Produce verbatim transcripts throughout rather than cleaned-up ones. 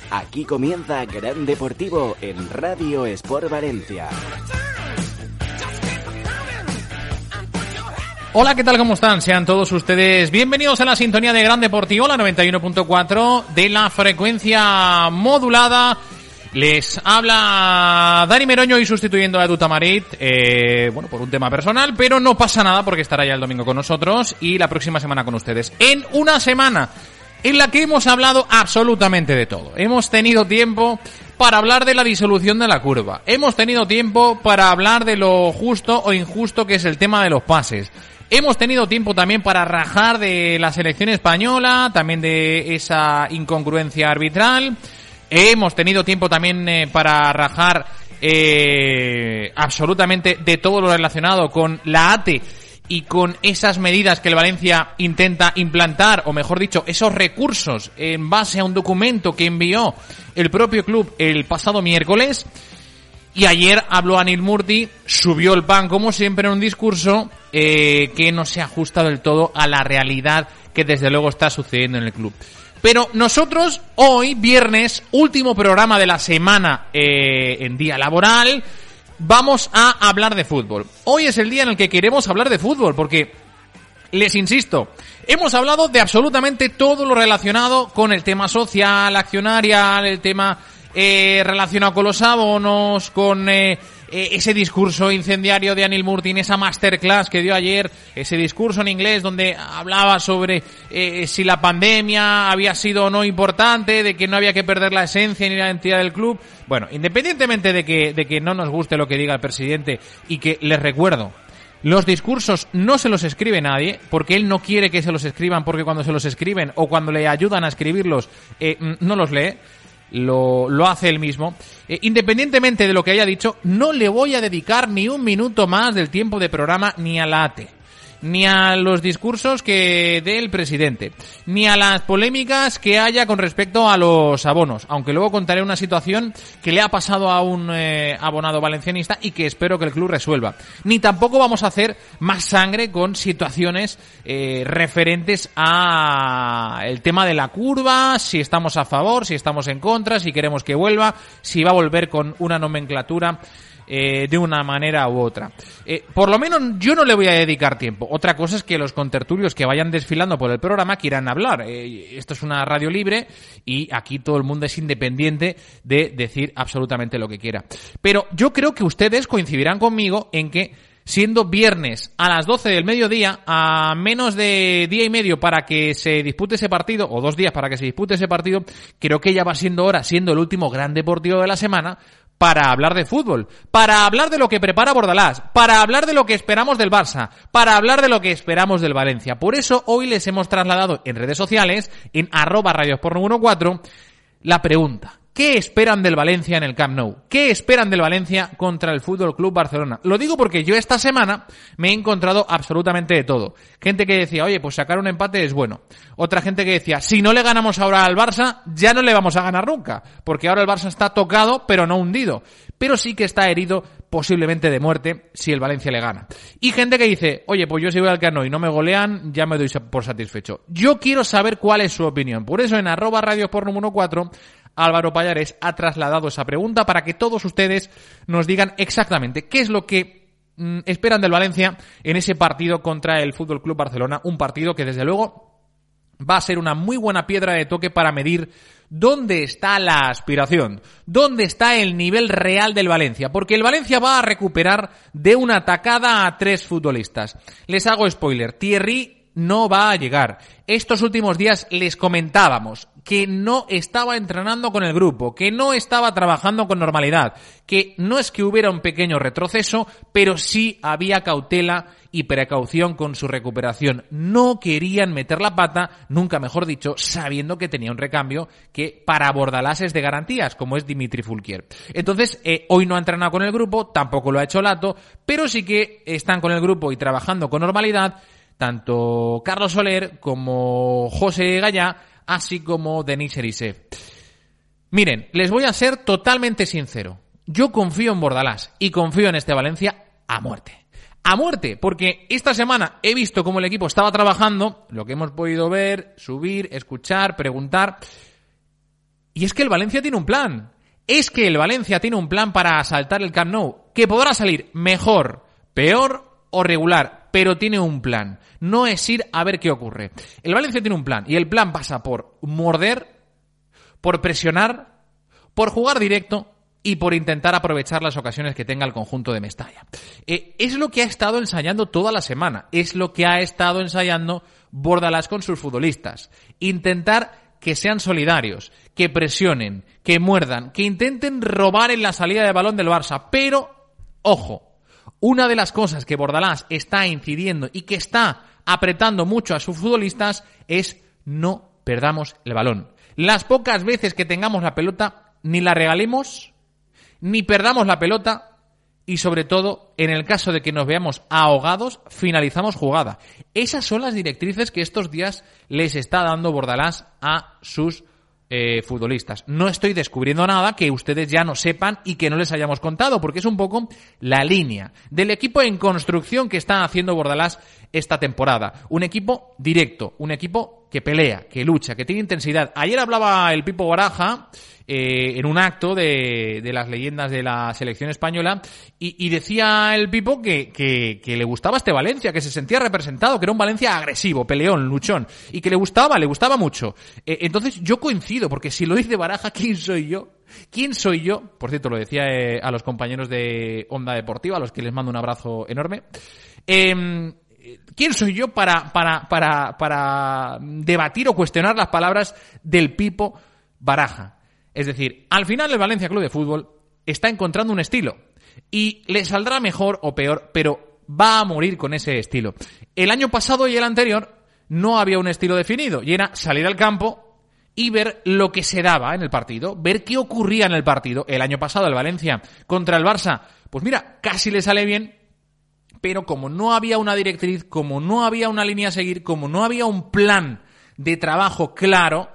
Aquí comienza Gran Deportivo en Radio Sport Valencia. Hola, ¿qué tal? ¿Cómo están? Sean todos ustedes bienvenidos a la sintonía de Gran Deportivo, la noventa y uno punto cuatro de la frecuencia modulada. Les habla Dani Meroño y sustituyendo a Edu Tamarit, eh, bueno, por un tema personal, pero no pasa nada porque estará ya el domingo con nosotros y la próxima semana con ustedes. En una semana en la que hemos hablado absolutamente de todo. Hemos tenido tiempo para hablar de la disolución de la curva. Hemos tenido tiempo para hablar de lo justo o injusto que es el tema de los pases. Hemos tenido tiempo también para rajar de la selección española, también de esa incongruencia arbitral. Hemos tenido tiempo también eh, para rajar eh, absolutamente de todo lo relacionado con la A T E y con esas medidas que el Valencia intenta implantar, o mejor dicho, esos recursos en base a un documento que envió el propio club el pasado miércoles. Y ayer habló Anil Murti, subió el pan como siempre en un discurso eh, que no se ajusta del todo a la realidad que desde luego está sucediendo en el club. Pero nosotros hoy, viernes, último programa de la semana eh, en día laboral, vamos a hablar de fútbol. Hoy es el día en el que queremos hablar de fútbol porque, les insisto, hemos hablado de absolutamente todo lo relacionado con el tema social, accionarial, el tema eh, relacionado con los abonos, con eh, eh, ese discurso incendiario de Anil Murti, esa masterclass que dio ayer, ese discurso en inglés donde hablaba sobre eh, si la pandemia había sido o no importante, de que no había que perder la esencia ni la identidad del club. Bueno, independientemente de que, de que no nos guste lo que diga el presidente, y que les recuerdo, los discursos no se los escribe nadie, porque él no quiere que se los escriban, porque cuando se los escriben o cuando le ayudan a escribirlos, eh, no los lee. Lo, lo hace él mismo. Eh, independientemente de lo que haya dicho, no le voy a dedicar ni un minuto más del tiempo de programa ni a la A T E, ni a los discursos que dé el presidente, ni a las polémicas que haya con respecto a los abonos, aunque luego contaré una situación que le ha pasado a un eh, abonado valencianista y que espero que el club resuelva. Ni tampoco vamos a hacer más sangre con situaciones eh, referentes a el tema de la curva, si estamos a favor, si estamos en contra, si queremos que vuelva, si va a volver con una nomenclatura Eh, de una manera u otra. Eh, por lo menos yo no le voy a dedicar tiempo. Otra cosa es que los contertulios que vayan desfilando por el programa quieran hablar. Eh, esto es una radio libre y aquí todo el mundo es independiente de decir absolutamente lo que quiera. Pero yo creo que ustedes coincidirán conmigo en que, siendo viernes a las doce del mediodía, a menos de día y medio para que se dispute ese partido, o dos días para que se dispute ese partido, creo que ya va siendo hora, siendo el último gran deportivo de la semana, para hablar de fútbol, para hablar de lo que prepara Bordalás, para hablar de lo que esperamos del Barça, para hablar de lo que esperamos del Valencia. Por eso hoy les hemos trasladado en redes sociales, en arroba Radio Sport noventa y cuatro, la pregunta: ¿qué esperan del Valencia en el Camp Nou? ¿Qué esperan del Valencia contra el F C Barcelona? Lo digo porque yo esta semana me he encontrado absolutamente de todo. Gente que decía, oye, pues sacar un empate es bueno. Otra gente que decía, si no le ganamos ahora al Barça, ya no le vamos a ganar nunca. Porque ahora el Barça está tocado, pero no hundido. Pero sí que está herido, posiblemente de muerte, si el Valencia le gana. Y gente que dice, oye, pues yo si voy al Camp Nou y no me golean, ya me doy por satisfecho. Yo quiero saber cuál es su opinión. Por eso en arroba Radio Sport noventa y cuatro, Álvaro Pallares ha trasladado esa pregunta para que todos ustedes nos digan exactamente qué es lo que mm, esperan del Valencia en ese partido contra el F C Barcelona. Un partido que desde luego va a ser una muy buena piedra de toque para medir dónde está la aspiración, dónde está el nivel real del Valencia, porque el Valencia va a recuperar de una atacada a tres futbolistas. Les hago spoiler, Thierry no va a llegar. Estos últimos días les comentábamos que no estaba entrenando con el grupo, que no estaba trabajando con normalidad, que no es que hubiera un pequeño retroceso, pero sí había cautela y precaución con su recuperación. No querían meter la pata, nunca mejor dicho, sabiendo que tenía un recambio que para Bordalás es de garantías, como es Dimitri Fulquier. Entonces, eh, hoy no ha entrenado con el grupo, tampoco lo ha hecho Lato, pero sí que están con el grupo y trabajando con normalidad tanto Carlos Soler como José Gallá, así como Denis Erisev. Miren, les voy a ser totalmente sincero. Yo confío en Bordalás y confío en este Valencia a muerte. A muerte, porque esta semana he visto cómo el equipo estaba trabajando, lo que hemos podido ver, subir, escuchar, preguntar. Y es que el Valencia tiene un plan. Es que el Valencia tiene un plan para asaltar el Camp Nou, que podrá salir mejor, peor o regular, pero tiene un plan. No es ir a ver qué ocurre. El Valencia tiene un plan, y el plan pasa por morder, por presionar, por jugar directo y por intentar aprovechar las ocasiones que tenga el conjunto de Mestalla. Eh, es lo que ha estado ensayando toda la semana. Es lo que ha estado ensayando Bordalás con sus futbolistas. Intentar que sean solidarios, que presionen, que muerdan, que intenten robar en la salida de balón del Barça. Pero, ojo, una de las cosas que Bordalás está incidiendo y que está apretando mucho a sus futbolistas es no perdamos el balón. Las pocas veces que tengamos la pelota, ni la regalemos, ni perdamos la pelota, y sobre todo, en el caso de que nos veamos ahogados, finalizamos jugada. Esas son las directrices que estos días les está dando Bordalás a sus eh, futbolistas. No estoy descubriendo nada que ustedes ya no sepan y que no les hayamos contado, porque es un poco la línea del equipo en construcción que está haciendo Bordalás esta temporada. Un equipo directo, un equipo que pelea, que lucha, que tiene intensidad. Ayer hablaba el Pipo Baraja eh, en un acto de, de las leyendas de la selección española y, y decía el Pipo que, que, que le gustaba este Valencia, que se sentía representado, que era un Valencia agresivo, peleón, luchón, y que le gustaba, le gustaba mucho. Eh, entonces yo coincido, porque si lo dice Baraja, ¿quién soy yo? ¿Quién soy yo? Por cierto, lo decía eh, a los compañeros de Onda Deportiva, a los que les mando un abrazo enorme. Eh, ¿Quién soy yo para, para, para, para debatir o cuestionar las palabras del Pipo Baraja? Es decir, al final el Valencia Club de Fútbol está encontrando un estilo y le saldrá mejor o peor, pero va a morir con ese estilo. El año pasado y el anterior no había un estilo definido y era salir al campo y ver lo que se daba en el partido, ver qué ocurría en el partido. El año pasado el Valencia contra el Barça, pues mira, casi le sale bien, pero como no había una directriz, como no había una línea a seguir, como no había un plan de trabajo claro,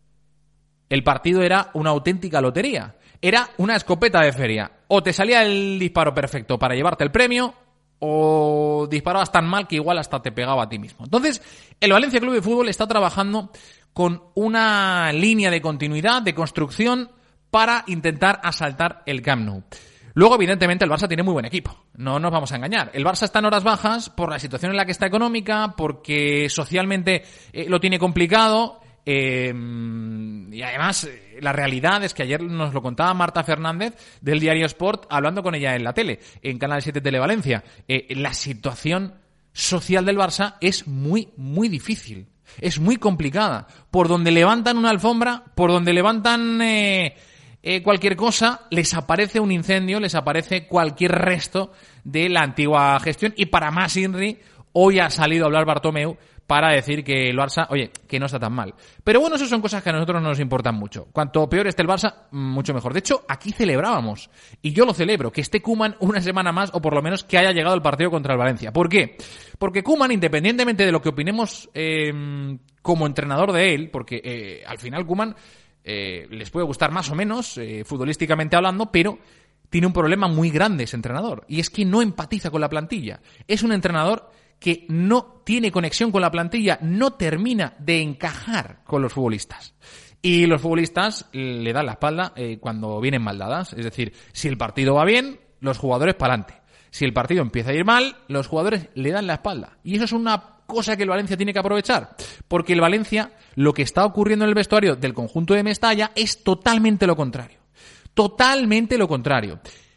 el partido era una auténtica lotería. Era una escopeta de feria. O te salía el disparo perfecto para llevarte el premio, o disparabas tan mal que igual hasta te pegaba a ti mismo. Entonces, el Valencia Club de Fútbol está trabajando con una línea de continuidad, de construcción, para intentar asaltar el Camp Nou. Luego, evidentemente, el Barça tiene muy buen equipo. No nos vamos a engañar. El Barça está en horas bajas por la situación en la que está económica, porque socialmente eh, lo tiene complicado. Eh, y además, eh, la realidad es que ayer nos lo contaba Marta Fernández del Diario Sport, hablando con ella en la tele, en Canal siete Televalencia. Eh, la situación social del Barça es muy, muy difícil. Es muy complicada. Por donde levantan una alfombra, por donde levantan... Eh, Eh, cualquier cosa, les aparece un incendio, les aparece cualquier resto de la antigua gestión. Y para más Inri, hoy ha salido a hablar Bartomeu para decir que el Barça, oye, que no está tan mal. Pero bueno, eso son cosas que a nosotros no nos importan mucho. Cuanto peor esté el Barça, mucho mejor. De hecho, aquí celebrábamos, y yo lo celebro, que esté Koeman una semana más, o por lo menos que haya llegado el partido contra el Valencia. ¿Por qué? Porque Koeman, independientemente de lo que opinemos eh, como entrenador de él, porque eh, al final Koeman... Eh, les puede gustar más o menos, eh, futbolísticamente hablando, pero tiene un problema muy grande ese entrenador, y es que no empatiza con la plantilla. Es un entrenador que no tiene conexión con la plantilla, no termina de encajar con los futbolistas. Y los futbolistas le dan la espalda eh, cuando vienen mal dadas. Es decir, si el partido va bien, los jugadores para adelante. Si el partido empieza a ir mal, los jugadores le dan la espalda. Y eso es una cosa que el Valencia tiene que aprovechar, porque el Valencia, lo que está ocurriendo en el vestuario del conjunto de Mestalla es totalmente lo contrario, totalmente lo contrario.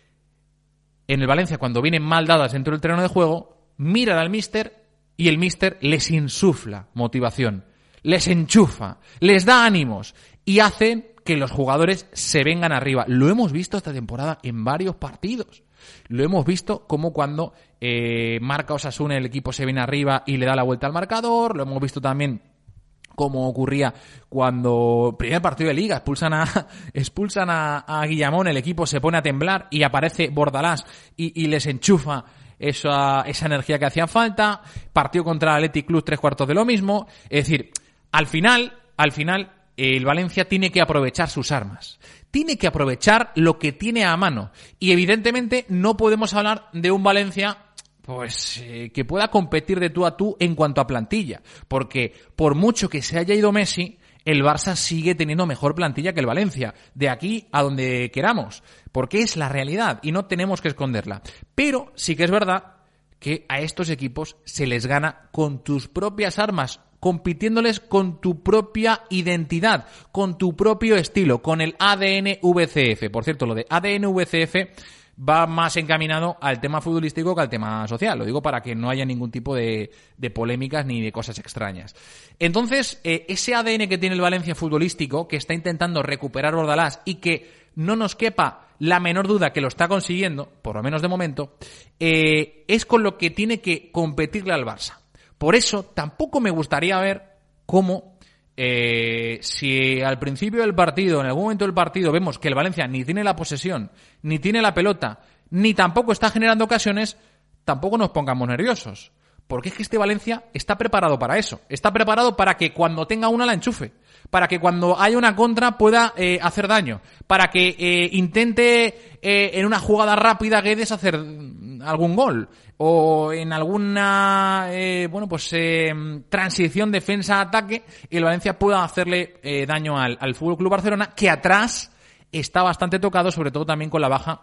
En el Valencia, cuando vienen mal dadas dentro del terreno de juego, miran al míster y el míster les insufla motivación, les enchufa, les da ánimos y hacen que los jugadores se vengan arriba. Lo hemos visto esta temporada en varios partidos. Lo hemos visto como cuando eh, marca Osasuna, el equipo se viene arriba y le da la vuelta al marcador. Lo hemos visto también como ocurría cuando primer partido de Liga expulsan a expulsan a, a Guillamón, el equipo se pone a temblar y aparece Bordalás y, y les enchufa esa, esa energía que hacía falta. Partido contra el Athletic Club, tres cuartos de lo mismo. Es decir, al final, al final el Valencia tiene que aprovechar sus armas. Tiene que aprovechar lo que tiene a mano. Y evidentemente no podemos hablar de un Valencia pues eh, que pueda competir de tú a tú en cuanto a plantilla. Porque por mucho que se haya ido Messi, el Barça sigue teniendo mejor plantilla que el Valencia, de aquí a donde queramos, porque es la realidad y no tenemos que esconderla. Pero sí que es verdad que a estos equipos se les gana con tus propias armas, compitiéndoles con tu propia identidad, con tu propio estilo, con el A D N V C F. Por cierto, lo de A D N V C F va más encaminado al tema futbolístico que al tema social. Lo digo para que no haya ningún tipo de, de polémicas ni de cosas extrañas. Entonces, eh, ese A D N que tiene el Valencia futbolístico, que está intentando recuperar Bordalás y que no nos quepa la menor duda que lo está consiguiendo, por lo menos de momento, eh, es con lo que tiene que competirle al Barça. Por eso, tampoco me gustaría ver cómo, eh, si al principio del partido, en algún momento del partido, vemos que el Valencia ni tiene la posesión, ni tiene la pelota, ni tampoco está generando ocasiones, tampoco nos pongamos nerviosos. Porque es que este Valencia está preparado para eso. Está preparado para que cuando tenga una la enchufe. Para que cuando haya una contra pueda eh, hacer daño. Para que eh, intente eh, en una jugada rápida Guedes hacer algún gol. O en alguna eh, bueno pues eh, transición defensa-ataque el Valencia pueda hacerle eh, daño al, al F C Barcelona, que atrás está bastante tocado, sobre todo también con la baja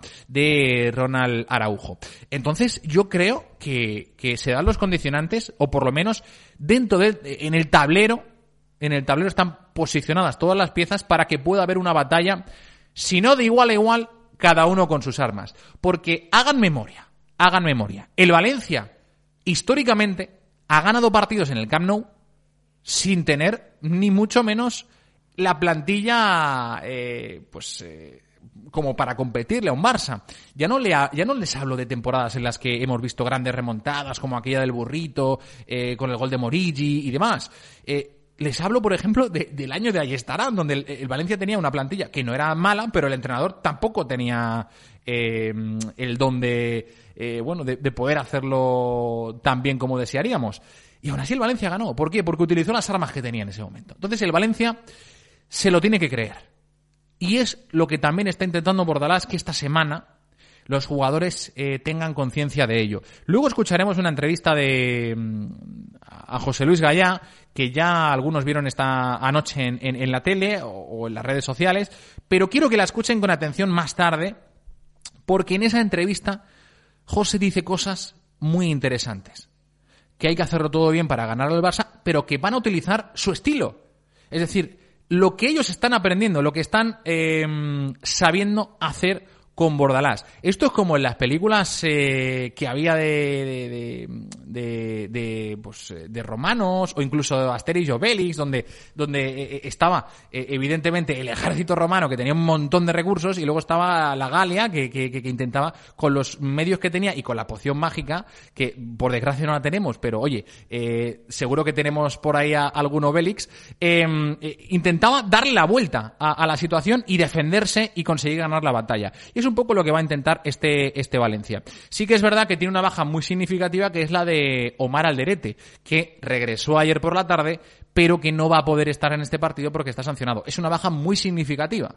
de Ronald Araujo. Entonces, yo creo que, que se dan los condicionantes, o por lo menos dentro de, en el tablero, en el tablero están posicionadas todas las piezas para que pueda haber una batalla, si no de igual a igual, cada uno con sus armas. Porque hagan memoria, hagan memoria. El Valencia, históricamente, ha ganado partidos en el Camp Nou sin tener ni mucho menos la plantilla eh, pues eh, como para competirle a un Barça. Ya no, le ha, ya no les hablo de temporadas en las que hemos visto grandes remontadas como aquella del Burrito, eh, con el gol de Morigi y demás. Eh, les hablo, por ejemplo, de, del año de Ayestarán, donde el, el Valencia tenía una plantilla que no era mala, pero el entrenador tampoco tenía eh, el don de, eh, bueno, de, de poder hacerlo tan bien como desearíamos. Y aún así el Valencia ganó. ¿Por qué? Porque utilizó las armas que tenía en ese momento. Entonces el Valencia se lo tiene que creer. Y es lo que también está intentando Bordalás, que esta semana los jugadores eh, tengan conciencia de ello. Luego escucharemos una entrevista de a José Luis Gallá, que ya algunos vieron esta anoche en, en, en la tele o, o en las redes sociales, pero quiero que la escuchen con atención más tarde, porque en esa entrevista José dice cosas muy interesantes. Que hay que hacerlo todo bien para ganar al Barça, pero que van a utilizar su estilo. Es decir, lo que ellos están aprendiendo, lo que están eh, sabiendo hacer con Bordalás. Esto es como en las películas eh, que había de de, de, de, de, pues, de romanos, o incluso de Asterix y Obelix, donde, donde eh, estaba eh, evidentemente el ejército romano, que tenía un montón de recursos, y luego estaba la Galia, que, que, que intentaba, con los medios que tenía y con la poción mágica, que por desgracia no la tenemos, pero oye, eh, seguro que tenemos por ahí a algún Obelix, eh, eh, intentaba darle la vuelta a, a la situación y defenderse y conseguir ganar la batalla. Y es un poco lo que va a intentar este, este Valencia. Sí que es verdad que tiene una baja muy significativa, que es la de Omar Alderete, que regresó ayer por la tarde, pero que no va a poder estar en este partido porque está sancionado. Es una baja muy significativa.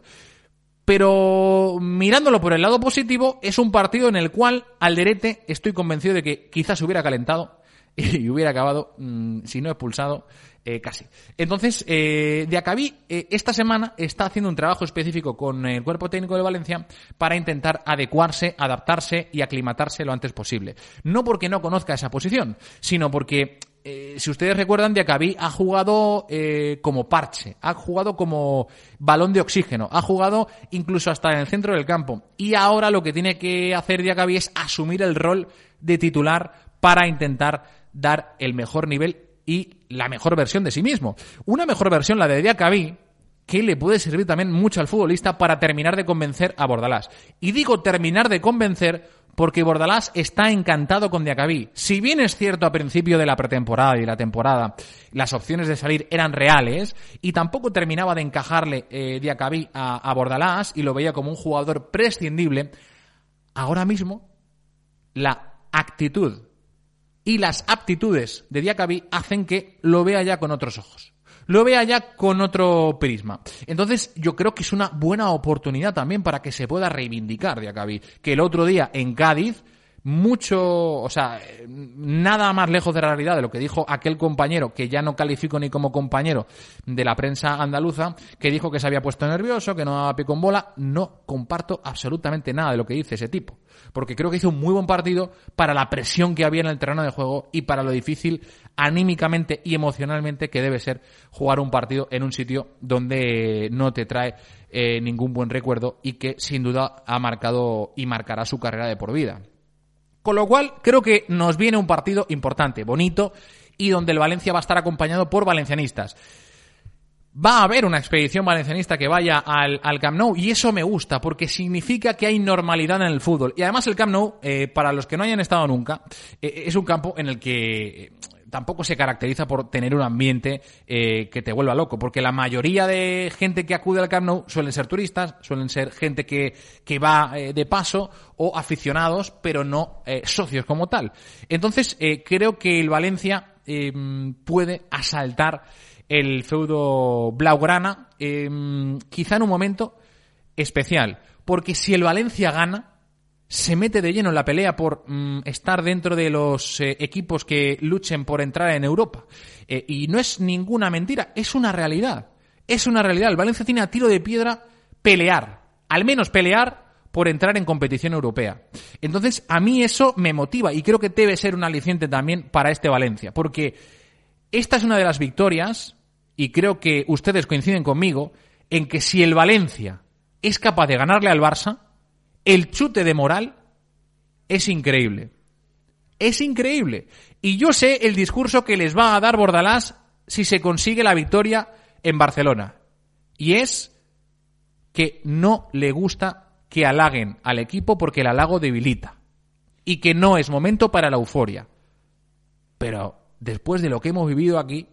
Pero mirándolo por el lado positivo, es un partido en el cual Alderete, estoy convencido de que quizás hubiera calentado y hubiera acabado, mmm, si no expulsado, eh, casi. Entonces, eh, Diacabí eh, esta semana está haciendo un trabajo específico con el cuerpo técnico de Valencia para intentar adecuarse, adaptarse y aclimatarse lo antes posible. No porque no conozca esa posición, sino porque, eh, si ustedes recuerdan, Diacabí ha jugado eh, como parche, ha jugado como balón de oxígeno, ha jugado incluso hasta en el centro del campo. Y ahora lo que tiene que hacer Diacabí es asumir el rol de titular para intentar dar el mejor nivel y la mejor versión de sí mismo. Una mejor versión, la de Diacabí, que le puede servir también mucho al futbolista para terminar de convencer a Bordalás. Y digo terminar de convencer porque Bordalás está encantado con Diacabí. Si bien es cierto, a principio de la pretemporada y la temporada las opciones de salir eran reales y tampoco terminaba de encajarle eh, Diacabí a, a Bordalás y lo veía como un jugador prescindible, ahora mismo la actitud y las aptitudes de Diacabí hacen que lo vea ya con otros ojos. Lo vea ya con otro prisma. Entonces, yo creo que es una buena oportunidad también para que se pueda reivindicar Diacabí. Que el otro día en Cádiz mucho, o sea, nada más lejos de la realidad de lo que dijo aquel compañero, que ya no califico ni como compañero de la prensa andaluza, que dijo que se había puesto nervioso, que no daba pie con bola. No comparto absolutamente nada de lo que dice ese tipo, porque creo que hizo un muy buen partido para la presión que había en el terreno de juego y para lo difícil anímicamente y emocionalmente que debe ser jugar un partido en un sitio donde no te trae eh, ningún buen recuerdo y que sin duda ha marcado y marcará su carrera de por vida. Con lo cual, creo que nos viene un partido importante, bonito, y donde el Valencia va a estar acompañado por valencianistas. Va a haber una expedición valencianista que vaya al, al Camp Nou, y eso me gusta, porque significa que hay normalidad en el fútbol. Y además el Camp Nou, eh, para los que no hayan estado nunca, eh, es un campo en el que tampoco se caracteriza por tener un ambiente eh, que te vuelva loco, porque la mayoría de gente que acude al Camp Nou suelen ser turistas, suelen ser gente que, que va eh, de paso o aficionados, pero no eh, socios como tal. Entonces, eh, creo que el Valencia eh, puede asaltar el feudo blaugrana, eh, quizá en un momento especial, porque si el Valencia gana, se mete de lleno en la pelea por mm, estar dentro de los eh, equipos que luchen por entrar en Europa. Eh, y no es ninguna mentira, es una realidad. Es una realidad. El Valencia tiene a tiro de piedra pelear, al menos pelear por entrar en competición europea. Entonces, a mí eso me motiva y creo que debe ser un aliciente también para este Valencia, porque esta es una de las victorias, y creo que ustedes coinciden conmigo, en que si el Valencia es capaz de ganarle al Barça, el chute de moral es increíble. Es increíble. Y yo sé el discurso que les va a dar Bordalás si se consigue la victoria en Barcelona. Y es que no le gusta que halaguen al equipo porque el halago debilita. Y que no es momento para la euforia. Pero después de lo que hemos vivido aquí,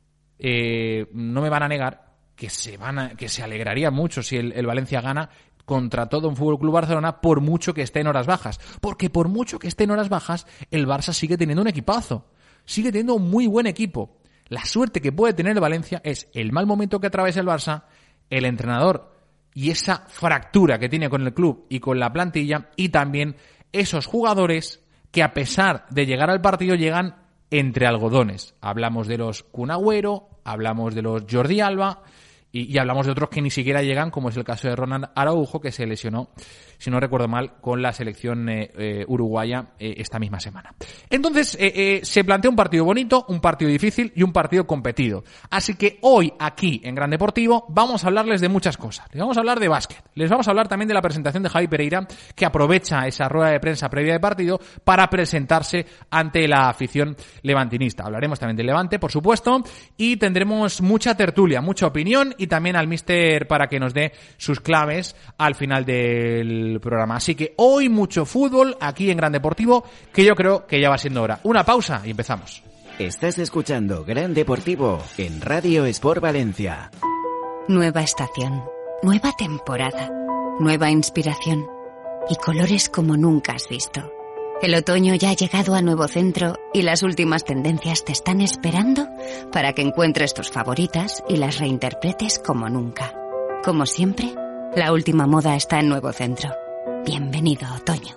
eh, no me van a negar que se, van a, que se alegraría mucho si el, el Valencia gana contra todo un F C Barcelona, por mucho que esté en horas bajas. Porque por mucho que esté en horas bajas, el Barça sigue teniendo un equipazo. Sigue teniendo un muy buen equipo. La suerte que puede tener el Valencia es el mal momento que atraviesa el Barça, el entrenador y esa fractura que tiene con el club y con la plantilla, y también esos jugadores que, a pesar de llegar al partido, llegan entre algodones. Hablamos de los Kun Agüero, hablamos de los Jordi Alba, Y, y hablamos de otros que ni siquiera llegan, como es el caso de Ronald Araujo, que se lesionó, si no recuerdo mal, con la selección eh, eh, uruguaya eh, esta misma semana. Entonces, eh, eh, se plantea un partido bonito, un partido difícil y un partido competido. Así que hoy, aquí, en Gran Deportivo, vamos a hablarles de muchas cosas. Les vamos a hablar de básquet. Les vamos a hablar también de la presentación de Javi Pereira, que aprovecha esa rueda de prensa previa de partido para presentarse ante la afición levantinista. Hablaremos también del Levante, por supuesto, y tendremos mucha tertulia, mucha opinión, y también al míster para que nos dé sus claves al final del programa. Así que hoy mucho fútbol aquí en Gran Deportivo, que yo creo que ya va siendo hora. Una pausa y empezamos. Estás escuchando Gran Deportivo en Radio Sport Valencia. Nueva estación, nueva temporada, nueva inspiración y colores como nunca has visto. El otoño ya ha llegado a Nuevo Centro y las últimas tendencias te están esperando para que encuentres tus favoritas y las reinterpretes como nunca. Como siempre, la última moda está en Nuevo Centro. Bienvenido, otoño.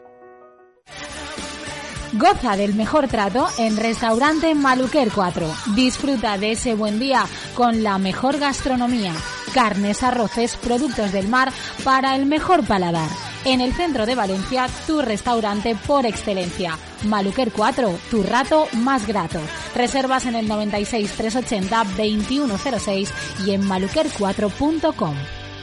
Goza del mejor trato en Restaurante Maluquer cuatro. Disfruta de ese buen día con la mejor gastronomía. Carnes, arroces, productos del mar para el mejor paladar. En el centro de Valencia, tu restaurante por excelencia. Maluquer cuatro, tu rato más grato. Reservas en el noventa y seis, trescientos ochenta, veintiuno cero seis y en maluquer cuatro punto com.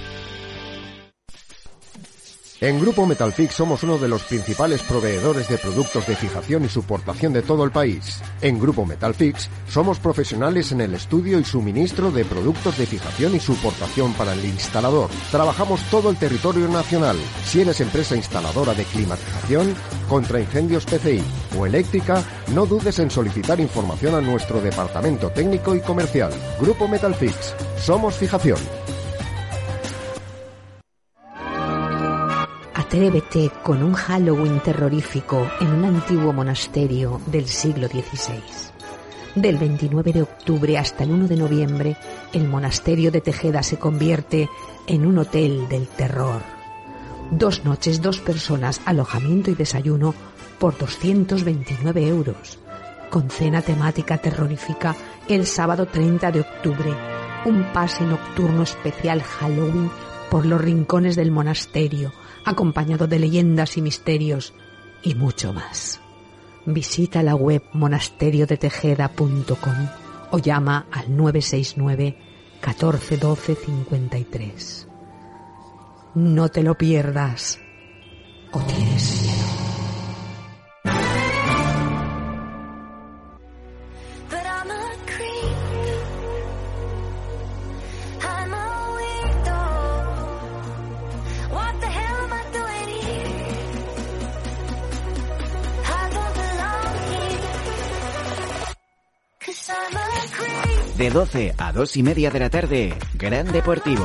En Grupo Metalfix somos uno de los principales proveedores de productos de fijación y suportación de todo el país. En Grupo Metalfix somos profesionales en el estudio y suministro de productos de fijación y suportación para el instalador. Trabajamos todo el territorio nacional. Si eres empresa instaladora de climatización, contra incendios P C I o eléctrica, no dudes en solicitar información a nuestro departamento técnico y comercial. Grupo Metalfix. Somos fijación. Atrévete con un Halloween terrorífico en un antiguo monasterio del siglo dieciséis. Del veintinueve de octubre hasta el uno de noviembre, el monasterio de Tejeda se convierte en un hotel del terror. Dos noches, dos personas, alojamiento y desayuno por doscientos veintinueve euros, con cena temática terrorífica el sábado treinta de octubre, un pase nocturno especial Halloween por los rincones del monasterio, acompañado de leyendas y misterios, y mucho más. Visita la web monasterio de tejeda punto com o llama al nueve seis nueve, catorce, doce, cincuenta y tres. No te lo pierdas. ¿O tienes miedo? De doce a dos y media de la tarde, Gran Deportivo.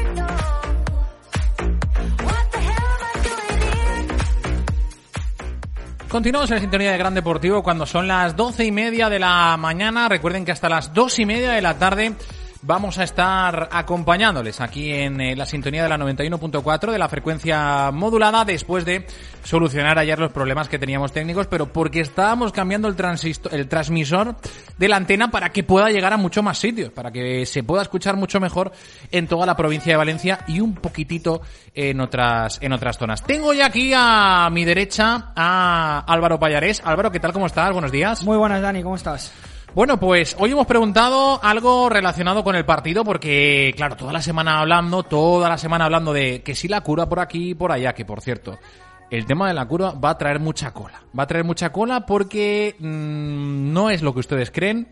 Continuamos en la sintonía de Gran Deportivo cuando son las doce y media de la mañana. Recuerden que hasta las dos y media de la tarde vamos a estar acompañándoles aquí en eh, la sintonía de la noventa y uno punto cuatro de la frecuencia modulada, después de solucionar ayer los problemas que teníamos técnicos, pero porque estábamos cambiando el transistor, el transmisor de la antena para que pueda llegar a mucho más sitios, para que se pueda escuchar mucho mejor en toda la provincia de Valencia y un poquitito en otras en otras zonas. Tengo ya aquí a mi derecha a Álvaro Pallarés. Álvaro, ¿qué tal? ¿Cómo estás? Buenos días. Muy buenas, Dani, ¿cómo estás? Bueno, pues hoy hemos preguntado algo relacionado con el partido porque, claro, toda la semana hablando, toda la semana hablando de que si la cura por aquí y por allá, que por cierto, el tema de la cura va a traer mucha cola. Va a traer mucha cola porque mmm, no es lo que ustedes creen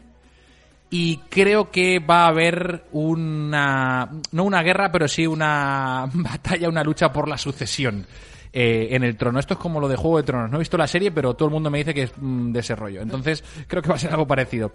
y creo que va a haber una, no una guerra, pero sí una batalla, una lucha por la sucesión. Eh, en el trono. Esto es como lo de Juego de Tronos. No he visto la serie, pero todo el mundo me dice que es mm, de ese rollo. Entonces, creo que va a ser algo parecido.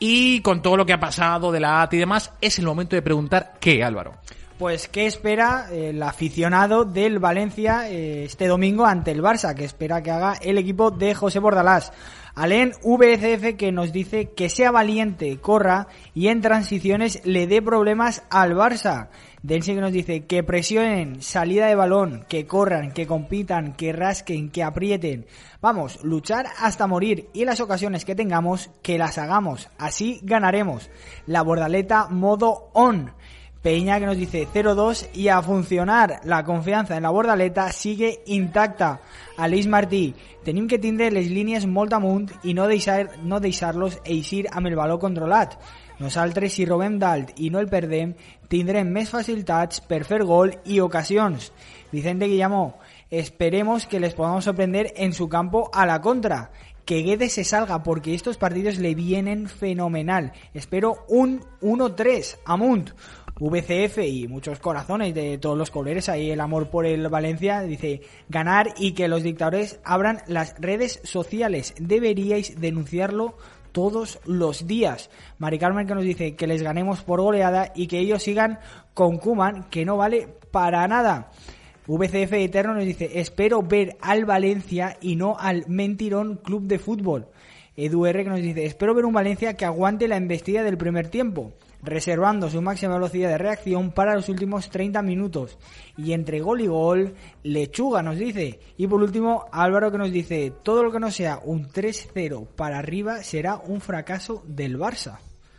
Y con todo lo que ha pasado de la A T y demás, es el momento de preguntar ¿qué, Álvaro? Pues, ¿qué espera el aficionado del Valencia eh, este domingo ante el Barça? ¿Qué espera que haga el equipo de José Bordalás? Alén V C F, que nos dice que sea valiente, corra y en transiciones le dé problemas al Barça. Dense, que nos dice que presionen, salida de balón, que corran, que compitan, que rasquen, que aprieten. Vamos, luchar hasta morir y las ocasiones que tengamos, que las hagamos. Así ganaremos. La Bordaleta modo on. Peña, que nos dice cero dos y a funcionar. La confianza en la Bordaleta sigue intacta. Aleix Martí, tenim que tindre les línies molt amunt i no deixar, no deixar-los eixir amb el baló controlat. Nosaltres, si robem dalt i no el perdem, tindrem més facilitats per fer gol i ocasions. Vicente Guillamó, esperemos que les podamos sorprender en su campo a la contra. Que Guedes se salga porque estos partidos le vienen fenomenal. Espero un uno tres amunt. V C F y muchos corazones de todos los colores, ahí el amor por el Valencia, dice ganar y que los dictadores abran las redes sociales. Deberíais denunciarlo todos los días. Mari Carmen, que nos dice que les ganemos por goleada y que ellos sigan con Koeman, que no vale para nada. V C F Eterno nos dice espero ver al Valencia y no al mentirón club de fútbol. Edu R, que nos dice espero ver un Valencia que aguante la embestida del primer tiempo, reservando su máxima velocidad de reacción para los últimos treinta minutos. Y entre gol y gol, lechuga, nos dice. Y por último, Álvaro, que nos dice todo lo que no sea un tres cero para arriba será un fracaso del Barça.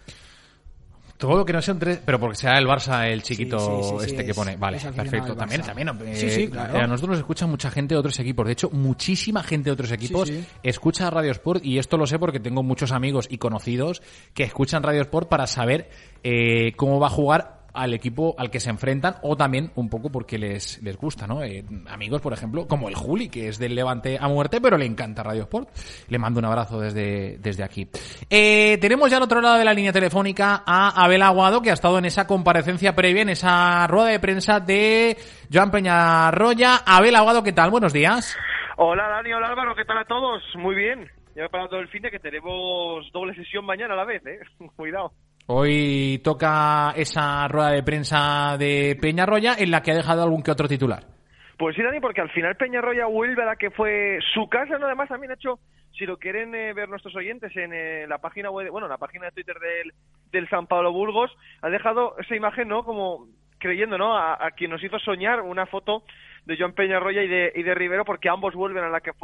Todo lo que no sea un tres, pero porque sea el Barça el chiquito sí, sí, sí, sí, este es, que pone. Vale, perfecto. También, también. Eh, sí, sí, claro. A nosotros nos escucha mucha gente de otros equipos. De hecho, muchísima gente de otros equipos sí, sí. escucha Radio Sport, y esto lo sé porque tengo muchos amigos y conocidos que escuchan Radio Sport para saber eh, cómo va a jugar al equipo al que se enfrentan, o también un poco porque les les gusta, ¿no? Eh, amigos, por ejemplo, como el Juli, que es del Levante a muerte, pero le encanta Radio Sport. Le mando un abrazo desde desde aquí. Eh, tenemos ya al otro lado de la línea telefónica a Abel Aguado, que ha estado en esa comparecencia previa, en esa rueda de prensa de Joan Peñarroya. Abel Aguado, ¿qué tal? Buenos días. Hola Dani, hola Álvaro, ¿qué tal a todos? Muy bien. Ya he parado todo el fin de que tenemos doble sesión mañana a la vez, ¿eh? Cuidado. Hoy toca esa rueda de prensa de Peñarroya en la que ha dejado algún que otro titular. Pues sí, Dani, porque al final Peñarroya vuelve a la que fue su casa, ¿no? Además también ha hecho, si lo quieren eh, ver nuestros oyentes en eh, la página web, bueno, la página de Twitter del, del San Pablo Burgos, ha dejado esa imagen, ¿no? Como creyendo, ¿no? A, a quien nos hizo soñar una foto de Joan Peñarroya y de, y de Rivero, porque ambos vuelven a la que fue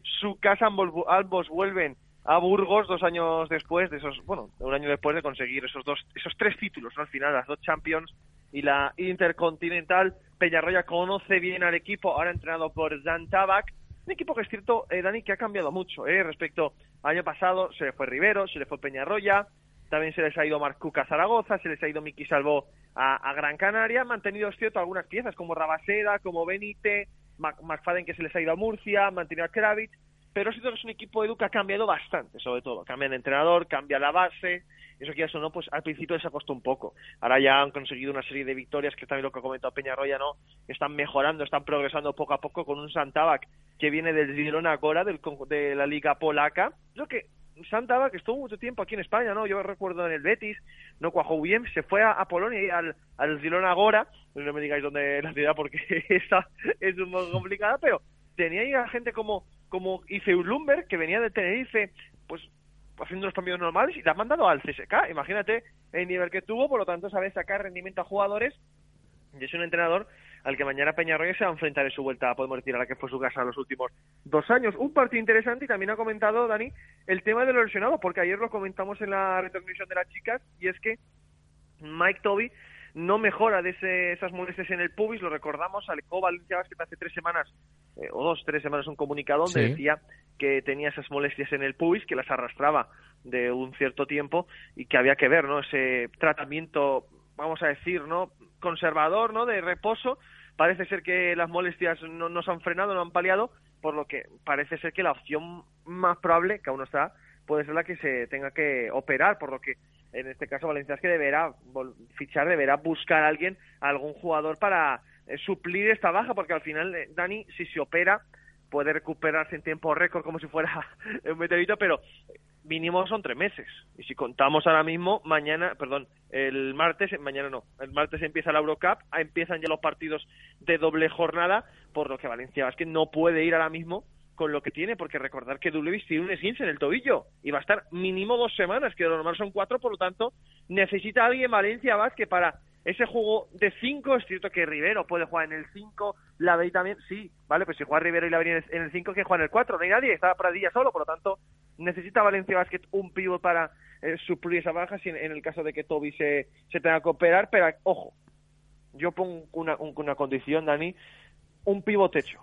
su casa, ambos, ambos vuelven a Burgos dos años después de esos, bueno, un año después de conseguir esos dos, esos tres títulos, ¿no? Al final, las dos Champions y la Intercontinental. Peñarroya conoce bien al equipo, ahora entrenado por Jan Tabak, un equipo que es cierto, eh, Dani, que ha cambiado mucho, eh, respecto al año pasado. Se le fue Rivero, se le fue Peñarroya, también se les ha ido Marc Cuca a Zaragoza, se les ha ido Miki Salvó a, a Gran Canaria. Han mantenido, es cierto, algunas piezas como Rabaseda, como Benite, Mac, McFadden, que se les ha ido a Murcia, han mantenido a Kravitz, pero es cierto que es un equipo, Edu, que ha cambiado bastante, sobre todo. Cambia de entrenador, cambia la base, eso que ya sonó, pues al principio les ha costado un poco. Ahora ya han conseguido una serie de victorias, que también lo que ha comentado Peñarroya, ¿no? Están mejorando, están progresando poco a poco con un Santabak que viene del Girona Agora, del, de la Liga Polaca. Lo que Santabak estuvo mucho tiempo aquí en España, ¿no? Yo recuerdo en el Betis, no cuajó bien, se fue a, a Polonia y al, al Girona Agora. No me digáis dónde la ciudad porque esa es un poco complicada, pero tenía ahí a gente como como Ife Urlumber, que venía de Tenerife, pues haciendo los cambios normales, y la han mandado al C S K. Imagínate el nivel que tuvo, por lo tanto sabe sacar rendimiento a jugadores, y es un entrenador al que mañana Peñarroya se va a enfrentar en su vuelta, podemos decir, a la que fue su casa los últimos dos años. Un partido interesante, y también ha comentado, Dani, el tema de los lesionados, porque ayer lo comentamos en la retransmisión de las chicas, y es que Mike Toby no mejora de ese, esas molestias en el pubis. Lo recordamos, alecó Valencia Basket hace tres semanas, eh, o dos, tres semanas, un comunicado donde sí decía que tenía esas molestias en el pubis, que las arrastraba de un cierto tiempo, y que había que ver, ¿no? Ese tratamiento, vamos a decir, ¿no? Conservador, ¿no? De reposo. Parece ser que las molestias no, no se han frenado, no han paliado, por lo que parece ser que la opción más probable, que aún no está, puede ser la que se tenga que operar, por lo que en este caso Valencia es que deberá fichar, deberá buscar a alguien, a algún jugador para eh, suplir esta baja, porque al final, eh, Dani, si se opera, puede recuperarse en tiempo récord como si fuera un meteorito, pero mínimo son tres meses. Y si contamos ahora mismo, mañana, perdón, el martes, mañana no, el martes empieza la Eurocup, empiezan ya los partidos de doble jornada, por lo que Valencia Basket no puede ir ahora mismo con lo que tiene, porque recordar que Dulevis tiene un esguince en el tobillo y va a estar mínimo dos semanas, que lo normal son cuatro, por lo tanto necesita alguien Valencia Basket para ese juego de cinco. Es cierto que Rivero puede jugar en el cinco, Lavey también, sí, vale, pues si juega Rivero y Lavey en el cinco, que juega en el cuatro, no hay nadie, está Pradilla solo, por lo tanto necesita Valencia Basket un pívot para eh, suplir esa baja, si en, en el caso de que Toby se, se tenga que operar. Pero ojo, yo pongo una, un, una condición, Dani, un pívot hecho.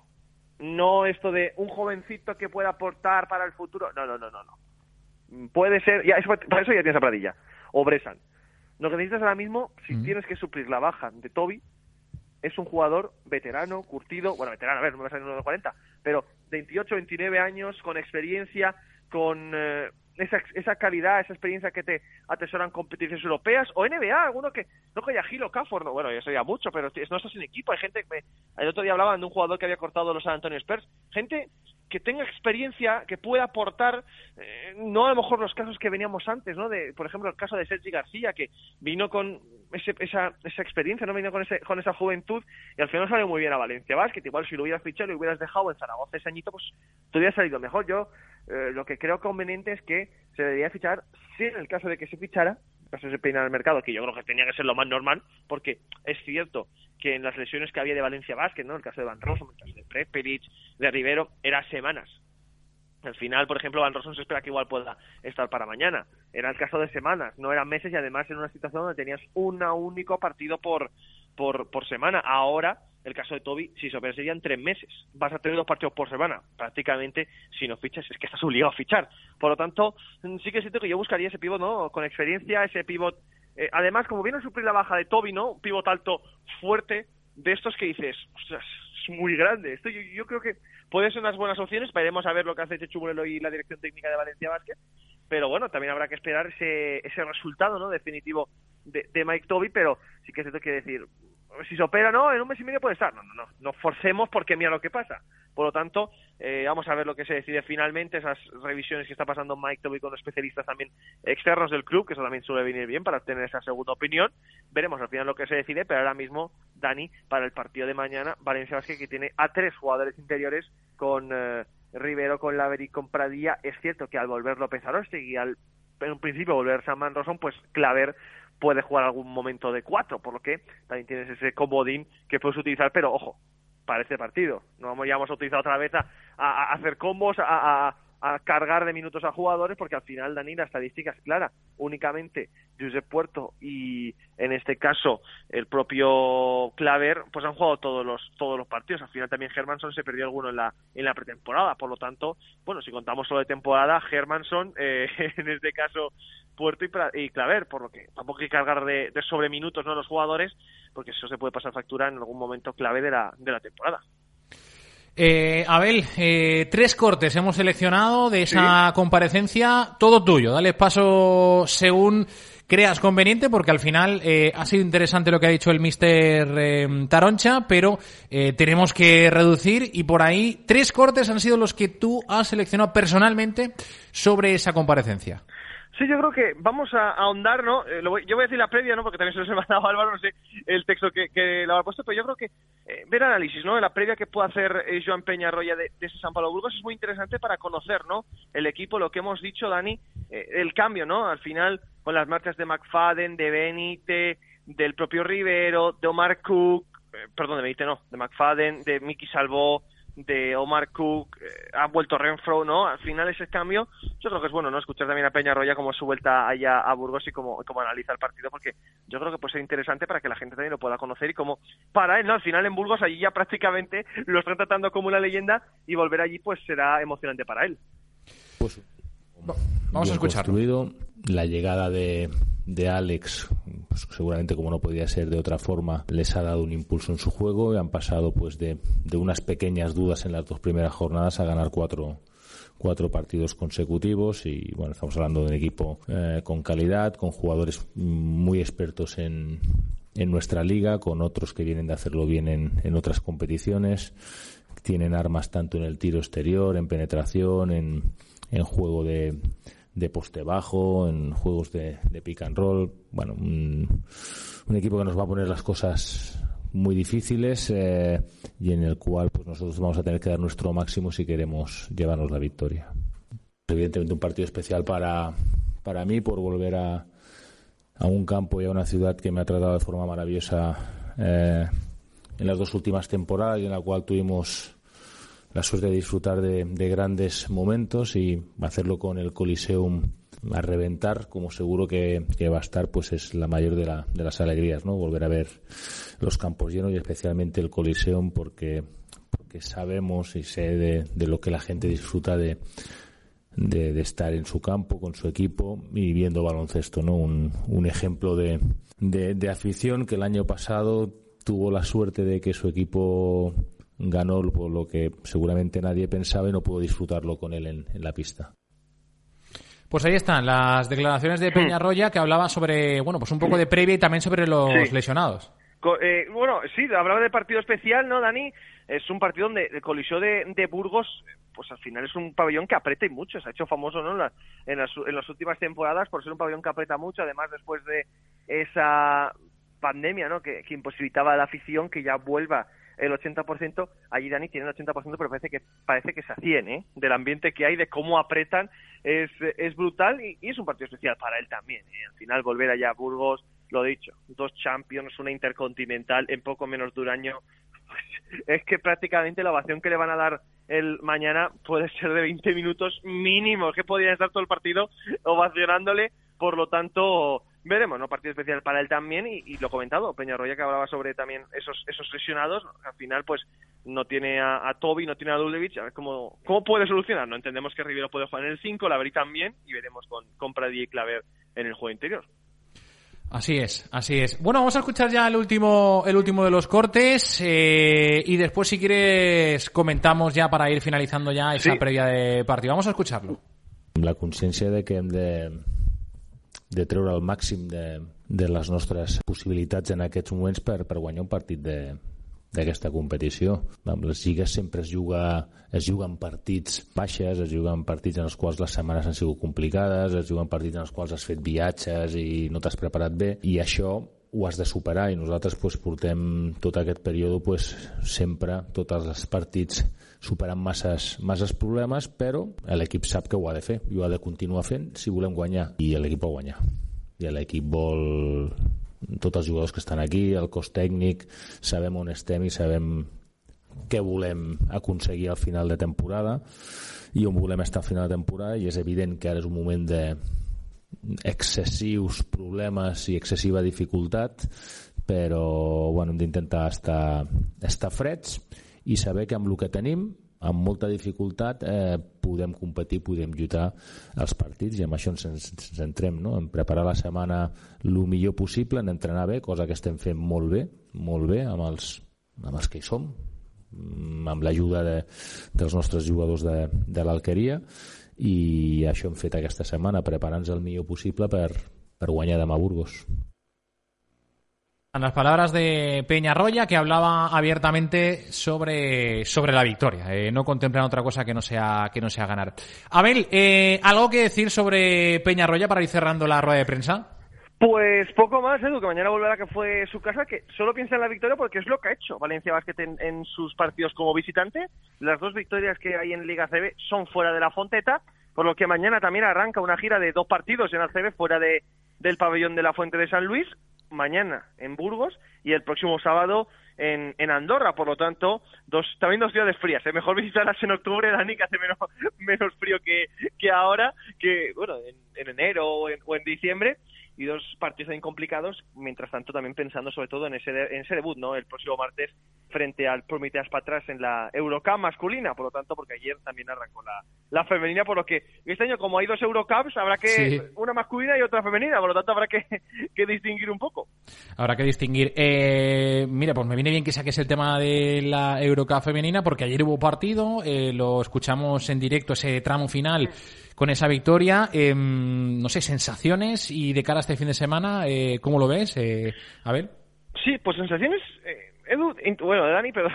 No esto de un jovencito que pueda aportar para el futuro. No, no, no, no, no. Puede ser, ya, eso, para eso ya tienes a Pradilla o Bresan. Lo que necesitas ahora mismo, si mm. tienes que suplir la baja de Toby, es un jugador veterano, curtido, bueno, veterano, a ver, no me va a salir uno de cuarenta, pero veintiocho, veintinueve años, con experiencia, con eh, esa, esa calidad, esa experiencia que te atesoran competiciones europeas, o N B A, alguno que, no que haya Gilo Cafor, no, bueno, eso ya mucho, pero no estás en equipo. Hay gente, que, el otro día hablaban de un jugador que había cortado los San Antonio Spurs, gente que tenga experiencia, que pueda aportar, eh, no a lo mejor los casos que veníamos antes, ¿no? De, por ejemplo, el caso de Sergi García, que vino con ese, esa, esa experiencia, no vino con ese, con esa juventud, y al final salió muy bien a Valencia Basket. Igual si lo hubieras fichado y lo hubieras dejado en Zaragoza ese añito, pues te hubiera salido mejor. Yo eh, lo que creo conveniente es que se debería fichar, si en el caso de que se fichara, en el caso de se peinar el mercado, que yo creo que tenía que ser lo más normal, porque es cierto que en las lesiones que había de Valencia Basket, ¿no? El caso de Van Rossum, el caso de Prepelic, de Rivero, era semanas. Al final, por ejemplo, Van Rossum se espera que igual pueda estar para mañana. Era el caso de semanas, no eran meses, y además en una situación donde tenías un único partido por, por, por semana. Ahora, el caso de Toby, si se opera, serían tres meses. Vas a tener dos partidos por semana. Prácticamente, si no fichas, es que estás obligado a fichar. Por lo tanto, sí que siento que yo buscaría ese pívot, ¿no? Con experiencia, ese pívot. Eh, además, como viene a suplir la baja de Toby, ¿no? Un pívot alto, fuerte, de estos que dices, ostras, es muy grande. Esto yo, yo creo que puede ser unas buenas opciones. Veremos a ver lo que hace Chechu Morelo y la dirección técnica de Valencia Basket. Pero bueno, también habrá que esperar ese, ese resultado, ¿no? Definitivo de, de Mike Toby. Pero sí que es cierto que decir, si se opera, no, en un mes y medio puede estar. No, no, no, no forcemos, porque mira lo que pasa. Por lo tanto, eh, vamos a ver lo que se decide finalmente, esas revisiones que está pasando Mike Toby con especialistas también externos del club, que eso también suele venir bien para tener esa segunda opinión. Veremos al final lo que se decide, pero ahora mismo, Dani, para el partido de mañana, Valencia Basket, que tiene a tres jugadores interiores con eh, Rivero, con Laverick, con Pradilla. Es cierto que al volver López Arostegui y al, en un principio, volver Saman Rosson, pues Claver puede jugar algún momento de cuatro, por lo que también tienes ese comodín que puedes utilizar. Pero ojo, para este partido. No vamos, ya vamos a utilizar otra vez a, a, a hacer combos, a, a, a cargar de minutos a jugadores, porque al final, Dani, la estadística es clara. Únicamente Josep Puerto y, en este caso, el propio Claver, pues han jugado todos los todos los partidos. Al final también Hermansson se perdió alguno en la en la pretemporada. Por lo tanto, bueno, si contamos solo de temporada, Hermansson, eh, en este caso Puerto y, y Claver, por lo que tampoco hay que cargar de, de sobreminutos, ¿no?, los jugadores, porque eso se puede pasar factura en algún momento clave de la de la temporada. Eh, Abel, eh, tres cortes hemos seleccionado de esa ¿Sí? comparecencia, todo tuyo. Dale paso según creas conveniente, porque al final eh, ha sido interesante lo que ha dicho el míster eh, Taroncha, pero eh, tenemos que reducir, y por ahí tres cortes han sido los que tú has seleccionado personalmente sobre esa comparecencia. Sí, yo creo que vamos a ahondar, ¿no? Eh, lo voy, yo voy a decir la previa, ¿no? Porque también se lo he mandado a Álvaro, no sé el texto que, que lo ha puesto, pero yo creo que eh, ver análisis, ¿no?, de la previa que puede hacer eh, Joan Peñarroya de, de ese San Pablo Burgos es muy interesante para conocer, ¿no?, el equipo, lo que hemos dicho, Dani, eh, el cambio, ¿no? Al final, con las marchas de McFadden, de Benite, del propio Rivero, de Omar Cook, eh, perdón, de Benite no, de McFadden, de Miki Salvó, de Omar Cook, eh, ha vuelto Renfro, ¿no? Al final ese cambio, yo creo que es bueno, ¿no?, escuchar también a Peñarroya como su vuelta allá a Burgos y cómo, cómo analiza el partido, porque yo creo que puede ser interesante para que la gente también lo pueda conocer, y como para él, ¿no?, al final en Burgos allí ya prácticamente lo están tratando como una leyenda, y volver allí pues será emocionante para él. Pues vamos a escucharlo. La llegada de, de Alex, pues seguramente como no podía ser de otra forma, les ha dado un impulso en su juego, y han pasado pues de, de unas pequeñas dudas en las dos primeras jornadas a ganar cuatro cuatro partidos consecutivos. Y bueno, estamos hablando de un equipo eh, con calidad, con jugadores muy expertos en, en nuestra liga, con otros que vienen de hacerlo bien en, en otras competiciones. Tienen armas tanto en el tiro exterior, en penetración, en, en juego de de poste bajo, en juegos de, de pick and roll. Bueno, un, un equipo que nos va a poner las cosas muy difíciles, eh, y en el cual pues nosotros vamos a tener que dar nuestro máximo si queremos llevarnos la victoria. Evidentemente un partido especial para, para mí, por volver a, a un campo y a una ciudad que me ha tratado de forma maravillosa eh, en las dos últimas temporadas, y en la cual tuvimos la suerte de disfrutar de, de grandes momentos, y hacerlo con el Coliseum a reventar, como seguro que, que va a estar, pues es la mayor de, la, de las alegrías, ¿no? Volver a ver los campos llenos, y especialmente el Coliseum, porque, porque sabemos y sé de, de lo que la gente disfruta de, de, de estar en su campo, con su equipo y viendo baloncesto, ¿no? Un, un ejemplo de, de, de afición que el año pasado tuvo la suerte de que su equipo ganó por lo que seguramente nadie pensaba, y no pudo disfrutarlo con él en, en la pista. Pues ahí están las declaraciones de Peñarroya, que hablaba sobre, bueno, pues un poco de previa y también sobre los sí. lesionados. Eh, bueno, sí, hablaba de partido especial, ¿no, Dani? Es un partido donde el Coliseo de, de Burgos, pues al final es un pabellón que aprieta y mucho. Se ha hecho famoso, ¿no?, en, la, en, las, en las últimas temporadas por ser un pabellón que aprieta mucho. Además, después de esa pandemia, ¿no?, que, que imposibilitaba a la afición que ya vuelva el ochenta por ciento, allí Dani tiene el ochenta por ciento, pero parece que parece que se hacían, ¿eh? Del ambiente que hay, de cómo apretan, es, es brutal, y, y es un partido especial para él también, ¿eh? Al final volver allá a Burgos, lo dicho, dos Champions, una Intercontinental en poco menos de un año, pues, es que prácticamente la ovación que le van a dar el mañana puede ser de veinte minutos mínimo, que podrían estar todo el partido ovacionándole. Por lo tanto, veremos, ¿no? Partido especial para él también, y, y lo comentado, Peñarroya, que hablaba sobre también esos esos lesionados, al final pues no tiene a, a Toby, no tiene a Dulevich, a ver cómo, cómo puede solucionar, ¿no? Entendemos que Rivero puede jugar en el cinco, Laverí también, y veremos con, con Pradilla y Claver en el juego interior. Así es, así es. Bueno, vamos a escuchar ya el último el último de los cortes, eh, y después, si quieres, comentamos ya para ir finalizando ya esa sí. previa de partido. Vamos a escucharlo. La consciència de que hem de de treure el màxim de, de les nostres possibilitats en aquests moments per, per guanyar un partit de, d'aquesta competició. Amb les lligues sempre es juga, es juguen partits baixes, es juguen partits en els quals les setmanes han sigut complicades, es juguen partits en els quals has fet viatges i no t'has preparat bé, i això ho has de superar, i nosaltres pues, portem tot aquest període pues, sempre, tots els partits superant masses, masses problemes, però l'equip sap que ho ha de fer i ho ha de continuar fent si volem guanyar, i l'equip vol guanyar, i l'equip vol, tots els jugadors que estan aquí, el cos tècnic, sabem on estem i sabem què volem aconseguir al final de temporada i on volem estar al final de temporada, i és evident que ara és un moment de excessius problemes i excessiva dificultat, però bueno, hem d'intentar estar, estar freds i saber que amb el que tenim, amb molta dificultat, eh, podem competir, podem lluitar els partits, i amb això ens, ens centrem, no? En preparar la setmana el millor possible, en entrenar bé, cosa que estem fent molt bé, molt bé amb els, amb els que hi som, amb l'ajuda de, dels nostres jugadors de, de l'Alqueria, i això hem fet aquesta setmana, preparant-nos el millor possible per, per guanyar demà a Burgos. En las palabras de Peñarroya, que hablaba abiertamente sobre, sobre la victoria. Eh, no contemplan otra cosa que no sea, que no sea ganar. Abel, eh, ¿algo que decir sobre Peñarroya para ir cerrando la rueda de prensa? Pues poco más, Edu, que mañana volverá, que fue su casa, que solo piensa en la victoria porque es lo que ha hecho Valencia Basket en, en sus partidos como visitante. Las dos victorias que hay en Liga A C B son fuera de la Fonteta, por lo que mañana también arranca una gira de dos partidos en A C B fuera de, del pabellón de la Fuente de San Luis, mañana en Burgos y el próximo sábado en, en Andorra. Por lo tanto, dos también dos ciudades frías. Es mejor visitarlas en octubre, Dani, que hace menos, menos frío que, que ahora, que bueno, en, en enero o en, o en diciembre. Y dos partidos también complicados, mientras tanto también pensando sobre todo en ese, de, en ese debut, ¿no? El próximo martes frente al Prometeas Patras en la Eurocup masculina, por lo tanto, porque ayer también arrancó la, la femenina, por lo que este año, como hay dos Eurocups, habrá que, sí, una masculina y otra femenina, por lo tanto habrá que, que distinguir un poco. Habrá que distinguir. Eh, mira, pues me viene bien que saques el tema de la Eurocup femenina, porque ayer hubo partido, eh, lo escuchamos en directo, ese tramo final, con esa victoria. Eh, no sé, sensaciones y de cara a este fin de semana, eh, ¿cómo lo ves, eh, Abel? Sí, pues sensaciones, eh, Edu, int- bueno, Dani, pero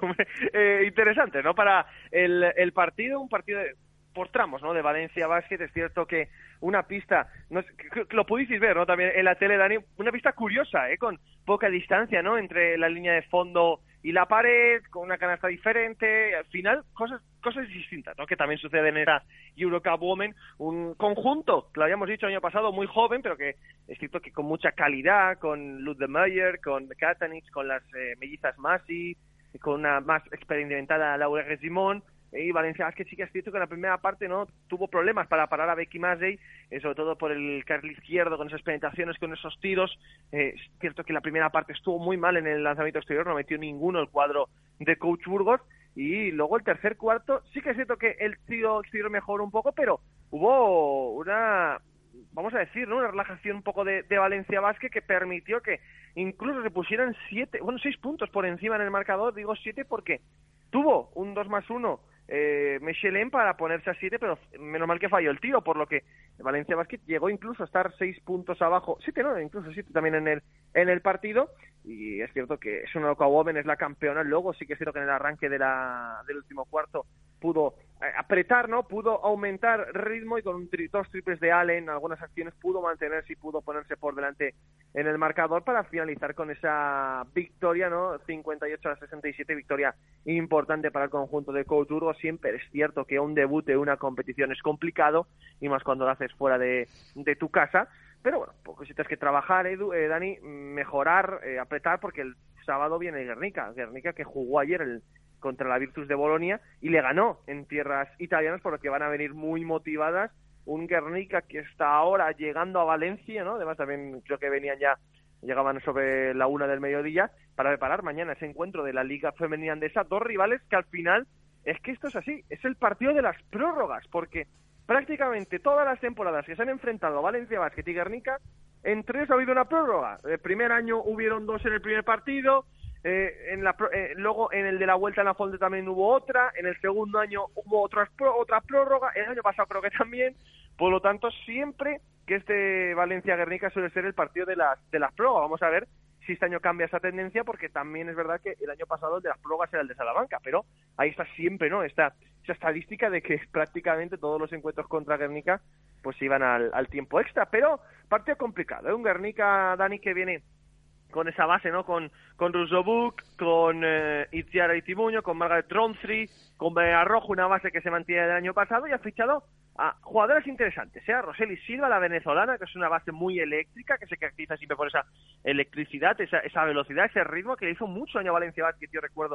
eh, interesante, ¿no? Para el, el partido, un partido de, por tramos, ¿no? De Valencia Basket. Es cierto que una pista, no es, que, que lo pudisteis ver, ¿no? También en la tele, Dani, una pista curiosa, ¿eh? Con poca distancia, ¿no? Entre la línea de fondo y la pared, con una canasta diferente, al final cosas cosas distintas, ¿no? Que también sucede en esta Eurocup Women, un conjunto, que lo habíamos dicho el año pasado, muy joven, pero que es cierto que con mucha calidad, con Luz de Meyer, con Katanich, con las eh, mellizas Masi, con una más experimentada Laura Resimón, y Valencia Basket sí que es cierto que en la primera parte no tuvo problemas para parar a Becky Massey, eh, sobre todo por el carril izquierdo, con esas penetraciones, con esos tiros. Eh, es cierto que la primera parte estuvo muy mal en el lanzamiento exterior, no metió ninguno el cuadro de Coach Burgos, y luego el tercer cuarto sí que es cierto que el tiro exterior mejoró un poco, pero hubo una, vamos a decir, ¿no? Una relajación un poco de, de Valencia Basket que permitió que incluso se pusieran siete, bueno, seis puntos por encima en el marcador. Digo siete porque tuvo un dos más uno eh, Michelin para ponerse a siete, pero menos mal que falló el tiro, por lo que Valencia Basket llegó incluso a estar seis puntos abajo, siete no, incluso siete también en el en el partido. Y es cierto que es una Eurocup, es la campeona. Luego sí que es cierto que en el arranque de la del último cuarto pudo apretar, ¿no? Pudo aumentar ritmo, y con un tri- dos triples de Allen, algunas acciones pudo mantenerse y pudo ponerse por delante en el marcador para finalizar con esa victoria, ¿no? cincuenta y ocho a sesenta y siete, victoria importante para el conjunto de Coach Burgos. Siempre es cierto que un debut de una competición es complicado, y más cuando lo haces fuera de, de tu casa. Pero bueno, pues si tienes que trabajar, Edu, eh, Dani, mejorar, eh, apretar, porque el sábado viene Guernica, Guernica que jugó ayer el, contra la Virtus de Bolonia y le ganó en tierras italianas, por lo que van a venir muy motivadas. Un Guernica que está ahora llegando a Valencia, ¿no? Además también creo que venían ya, llegaban sobre la una del mediodía para preparar mañana ese encuentro de la Liga Femenina Andesa. Dos rivales que al final, es que esto es así, es el partido de las prórrogas, porque prácticamente todas las temporadas que se han enfrentado Valencia Basket y Guernica, en tres ha habido una prórroga. El primer año hubieron dos en el primer partido, eh, en la, eh, luego en el de la vuelta en la Fonte también hubo otra, en el segundo año hubo otras pro, otra prórroga, el año pasado creo que también. Por lo tanto, siempre que este Valencia-Guernica suele ser el partido de las, de las prórrogas. Vamos a ver si este año cambia esa tendencia, porque también es verdad que el año pasado el de las prórrogas era el de Salamanca, pero ahí está siempre, ¿no? Esta, esa estadística de que prácticamente todos los encuentros contra Guernica pues iban al, al tiempo extra. Pero partido complicado, ¿eh? Un Guernica, Dani, que viene con esa base, ¿no? Con, con Rusobuk, con eh, Itziar Itibuño, con Margaret Ronfrey, con Arrojo, una base que se mantiene del año pasado, y ha fichado a jugadoras interesantes, ¿eh? Roseli Silva, la venezolana, que es una base muy eléctrica, que se caracteriza siempre por esa electricidad, esa, esa velocidad, ese ritmo, que le hizo mucho daño a Valencia Basket, yo recuerdo,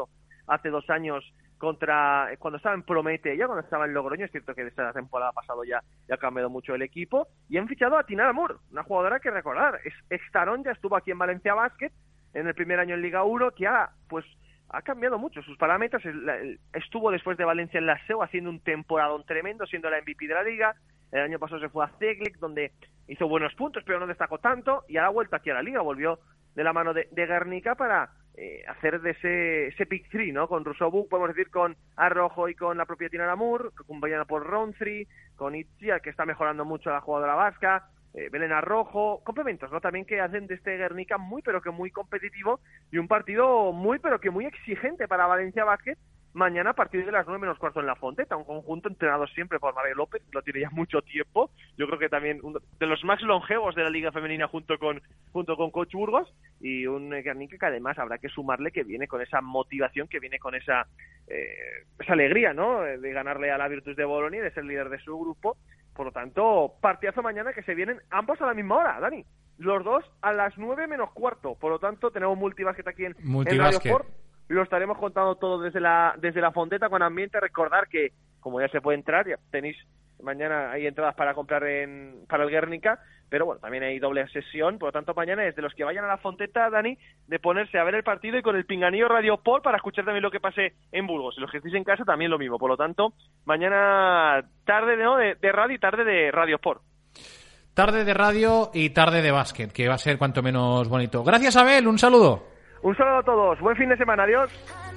hace dos años contra cuando estaba en Prometella, cuando estaba en Logroño. Es cierto que esta temporada pasado ya, ya ha cambiado mucho el equipo, y han fichado a Tina Amor, una jugadora que recordar, es ex-Tarón, ya estuvo aquí en Valencia Basket en el primer año en Liga uno, que ha, pues, ha cambiado mucho sus parámetros. Estuvo después de Valencia en la S E U haciendo un temporadón tremendo, siendo la M V P de la Liga. El año pasado se fue a Zeglic, donde hizo buenos puntos, pero no destacó tanto, y ahora ha vuelto aquí a la Liga, volvió de la mano de, de Guernica para eh, hacer de ese, ese pick three, ¿no? Con Rousseau Book, podemos decir, con Arrojo y con la propia Tina Lamour, acompañada por Rountree, con Itzia, que está mejorando mucho a la jugadora vasca, eh, Belén Arrojo, complementos, ¿no? También que hacen de este Guernica muy, pero que muy competitivo, y un partido muy, pero que muy exigente para Valencia Basket, mañana a partir de las nueve menos cuarto en La Fonteta, un conjunto entrenado siempre por María López, lo tiene ya mucho tiempo. Yo creo que también uno de los más longevos de la Liga Femenina junto con junto con Coach Burgos, y un Guernica que además habrá que sumarle que viene con esa motivación, que viene con esa eh, esa alegría, ¿no? De ganarle a la Virtus de Bolonia y de ser líder de su grupo. Por lo tanto, partidazo mañana, que se vienen ambos a la misma hora, Dani. Los dos a las nueve menos cuarto. Por lo tanto, tenemos multibásquet aquí en, en Radio Sport. Lo estaremos contando todo desde la desde la Fonteta con ambiente. Recordar que, como ya se puede entrar, ya tenéis mañana hay entradas para comprar en para el Guernica, pero bueno, también hay doble sesión. Por lo tanto, mañana es de los que vayan a la Fonteta, Dani, de ponerse a ver el partido y con el pinganillo Radio Sport para escuchar también lo que pase en Burgos. Y los que estéis en casa también lo mismo. Por lo tanto, mañana tarde, ¿no?, de, de radio y tarde de Radio Sport. Tarde de radio y tarde de básquet, que va a ser cuanto menos bonito. Gracias, Abel, un saludo. Un saludo a todos, buen fin de semana, adiós.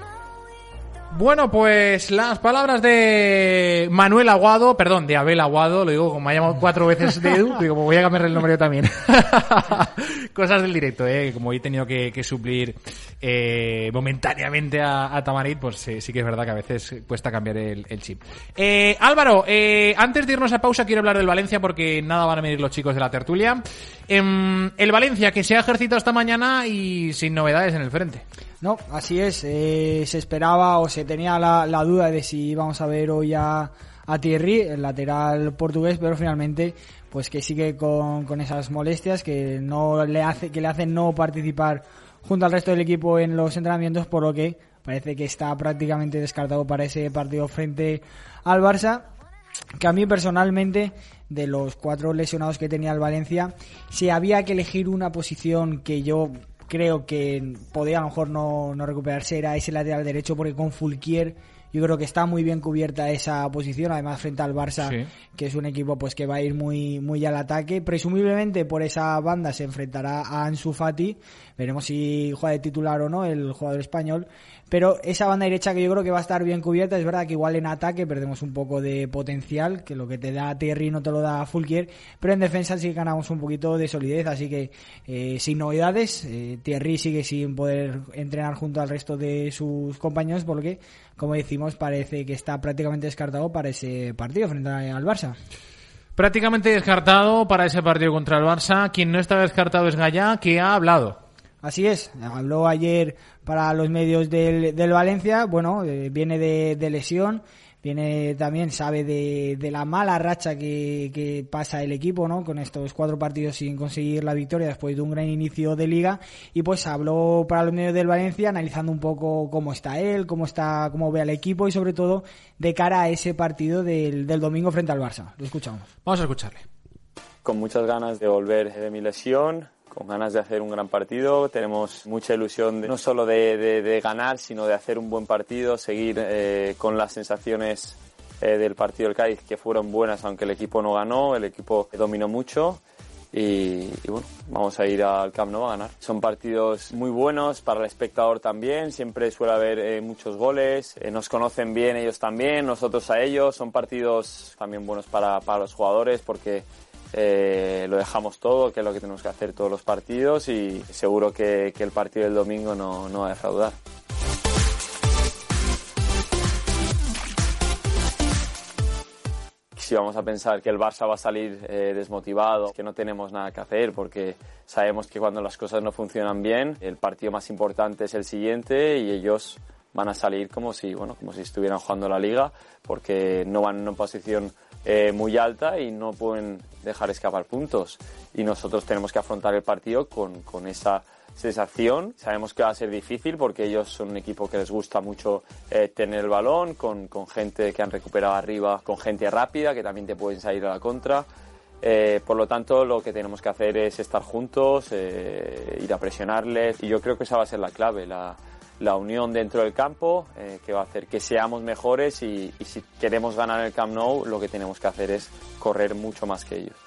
Bueno, pues las palabras de Manuel Aguado, perdón, de Abel Aguado, lo digo como me ha llamado cuatro veces de Edu, digo, voy a cambiar el nombre yo también. Cosas del directo, eh, como he tenido que, que suplir eh, momentáneamente a, a Tamarit, pues eh, sí que es verdad que a veces cuesta cambiar el, el chip. Eh, Álvaro, eh, antes de irnos a pausa quiero hablar del Valencia porque nada van a venir los chicos de la tertulia. Eh, el Valencia que se ha ejercitado esta mañana y sin novedades en el frente. No, así es, eh, se esperaba o se tenía la, la duda de si íbamos a ver hoy a, a Thierry, el lateral portugués, pero finalmente pues que sigue con, con esas molestias que no le hace que le hacen no participar junto al resto del equipo en los entrenamientos, por lo que parece que está prácticamente descartado para ese partido frente al Barça, que a mí personalmente, de los cuatro lesionados que tenía el Valencia, si había que elegir una posición que yo creo que podía a lo mejor no, no recuperarse, era ese lateral derecho, porque con Fulquier yo creo que está muy bien cubierta esa posición, además frente al Barça, sí, que es un equipo pues que va a ir muy muy al ataque. Presumiblemente por esa banda se enfrentará a Ansu Fati, veremos si juega de titular o no el jugador español, pero esa banda derecha que yo creo que va a estar bien cubierta. Es verdad que igual en ataque perdemos un poco de potencial, que lo que te da Thierry no te lo da Fulquier, pero en defensa sí que ganamos un poquito de solidez, así que eh, sin novedades. eh, Thierry sigue sin poder entrenar junto al resto de sus compañeros, por lo que, como decimos, parece que está prácticamente descartado para ese partido frente al Barça. Prácticamente descartado para ese partido contra el Barça. Quien no está descartado es Gallá, que ha hablado. Así es, habló ayer para los medios del, del Valencia. Bueno, eh, viene de, de lesión, viene también, sabe de, de la mala racha que, que pasa el equipo, ¿no?, con estos cuatro partidos sin conseguir la victoria después de un gran inicio de liga, y pues habló para los medios del Valencia analizando un poco cómo está él, cómo está, cómo ve al equipo y sobre todo de cara a ese partido del, del domingo frente al Barça. Lo escuchamos. Vamos a escucharle. Con muchas ganas de volver de mi lesión, con ganas de hacer un gran partido. Tenemos mucha ilusión de, no solo de, de, de ganar, sino de hacer un buen partido, seguir eh, con las sensaciones eh, del partido del Cádiz, que fueron buenas, aunque el equipo no ganó, el equipo dominó mucho. Y, y bueno, vamos a ir al Camp Nou a ganar. Son partidos muy buenos para el espectador también, siempre suele haber eh, muchos goles, eh, nos conocen bien ellos también, nosotros a ellos. Son partidos también buenos para, para los jugadores porque Eh, lo dejamos todo, que es lo que tenemos que hacer todos los partidos, y seguro que, que el partido del domingo no, no va a defraudar. Si vamos a pensar que el Barça va a salir eh, desmotivado, que no tenemos nada que hacer, porque sabemos que cuando las cosas no funcionan bien, el partido más importante es el siguiente y ellos van a salir como si, bueno, como si estuvieran jugando la Liga, porque no van en una posición eh, muy alta y no pueden dejar escapar puntos. Y nosotros tenemos que afrontar el partido con, con esa sensación. Sabemos que va a ser difícil porque ellos son un equipo que les gusta mucho eh, tener el balón, con, con gente que han recuperado arriba, con gente rápida que también te pueden salir a la contra. Eh, por lo tanto, lo que tenemos que hacer es estar juntos, eh, ir a presionarles, y yo creo que esa va a ser la clave, la, la unión dentro del campo, eh, que va a hacer que seamos mejores, y, y si queremos ganar el Camp Nou, lo que tenemos que hacer es correr mucho más que ellos.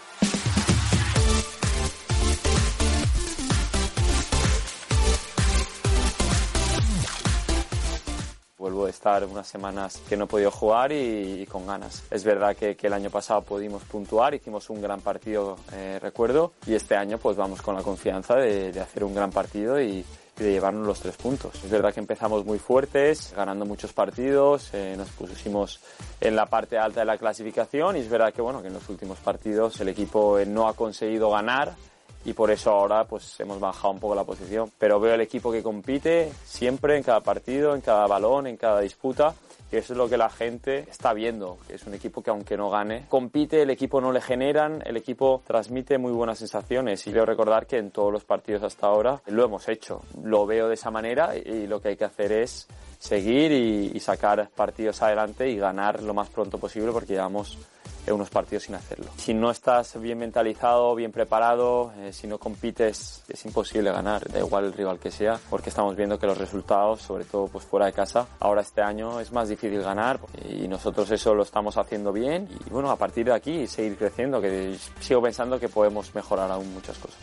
Vuelvo a estar unas semanas que no he podido jugar y, y con ganas. Es verdad que, que el año pasado pudimos puntuar, hicimos un gran partido, eh, recuerdo, y este año pues vamos con la confianza de, de hacer un gran partido y, y de llevarnos los tres puntos. Es verdad que empezamos muy fuertes, ganando muchos partidos, eh, nos pusimos en la parte alta de la clasificación, y es verdad que, bueno, que en los últimos partidos el equipo eh, no ha conseguido ganar, y por eso ahora pues hemos bajado un poco la posición. Pero veo el equipo que compite siempre, en cada partido, en cada balón, en cada disputa, y eso es lo que la gente está viendo, que es un equipo que aunque no gane, compite, el equipo no le generan, el equipo transmite muy buenas sensaciones, y quiero recordar que en todos los partidos hasta ahora lo hemos hecho. Lo veo de esa manera, y lo que hay que hacer es seguir y, y sacar partidos adelante y ganar lo más pronto posible, porque llevamos unos partidos sin hacerlo. Si no estás bien mentalizado, bien preparado, eh, si no compites, es imposible ganar, da igual el rival que sea, porque estamos viendo que los resultados, sobre todo pues fuera de casa, ahora este año es más difícil ganar, y nosotros eso lo estamos haciendo bien, y bueno, a partir de aquí seguir creciendo, que sigo pensando que podemos mejorar aún muchas cosas.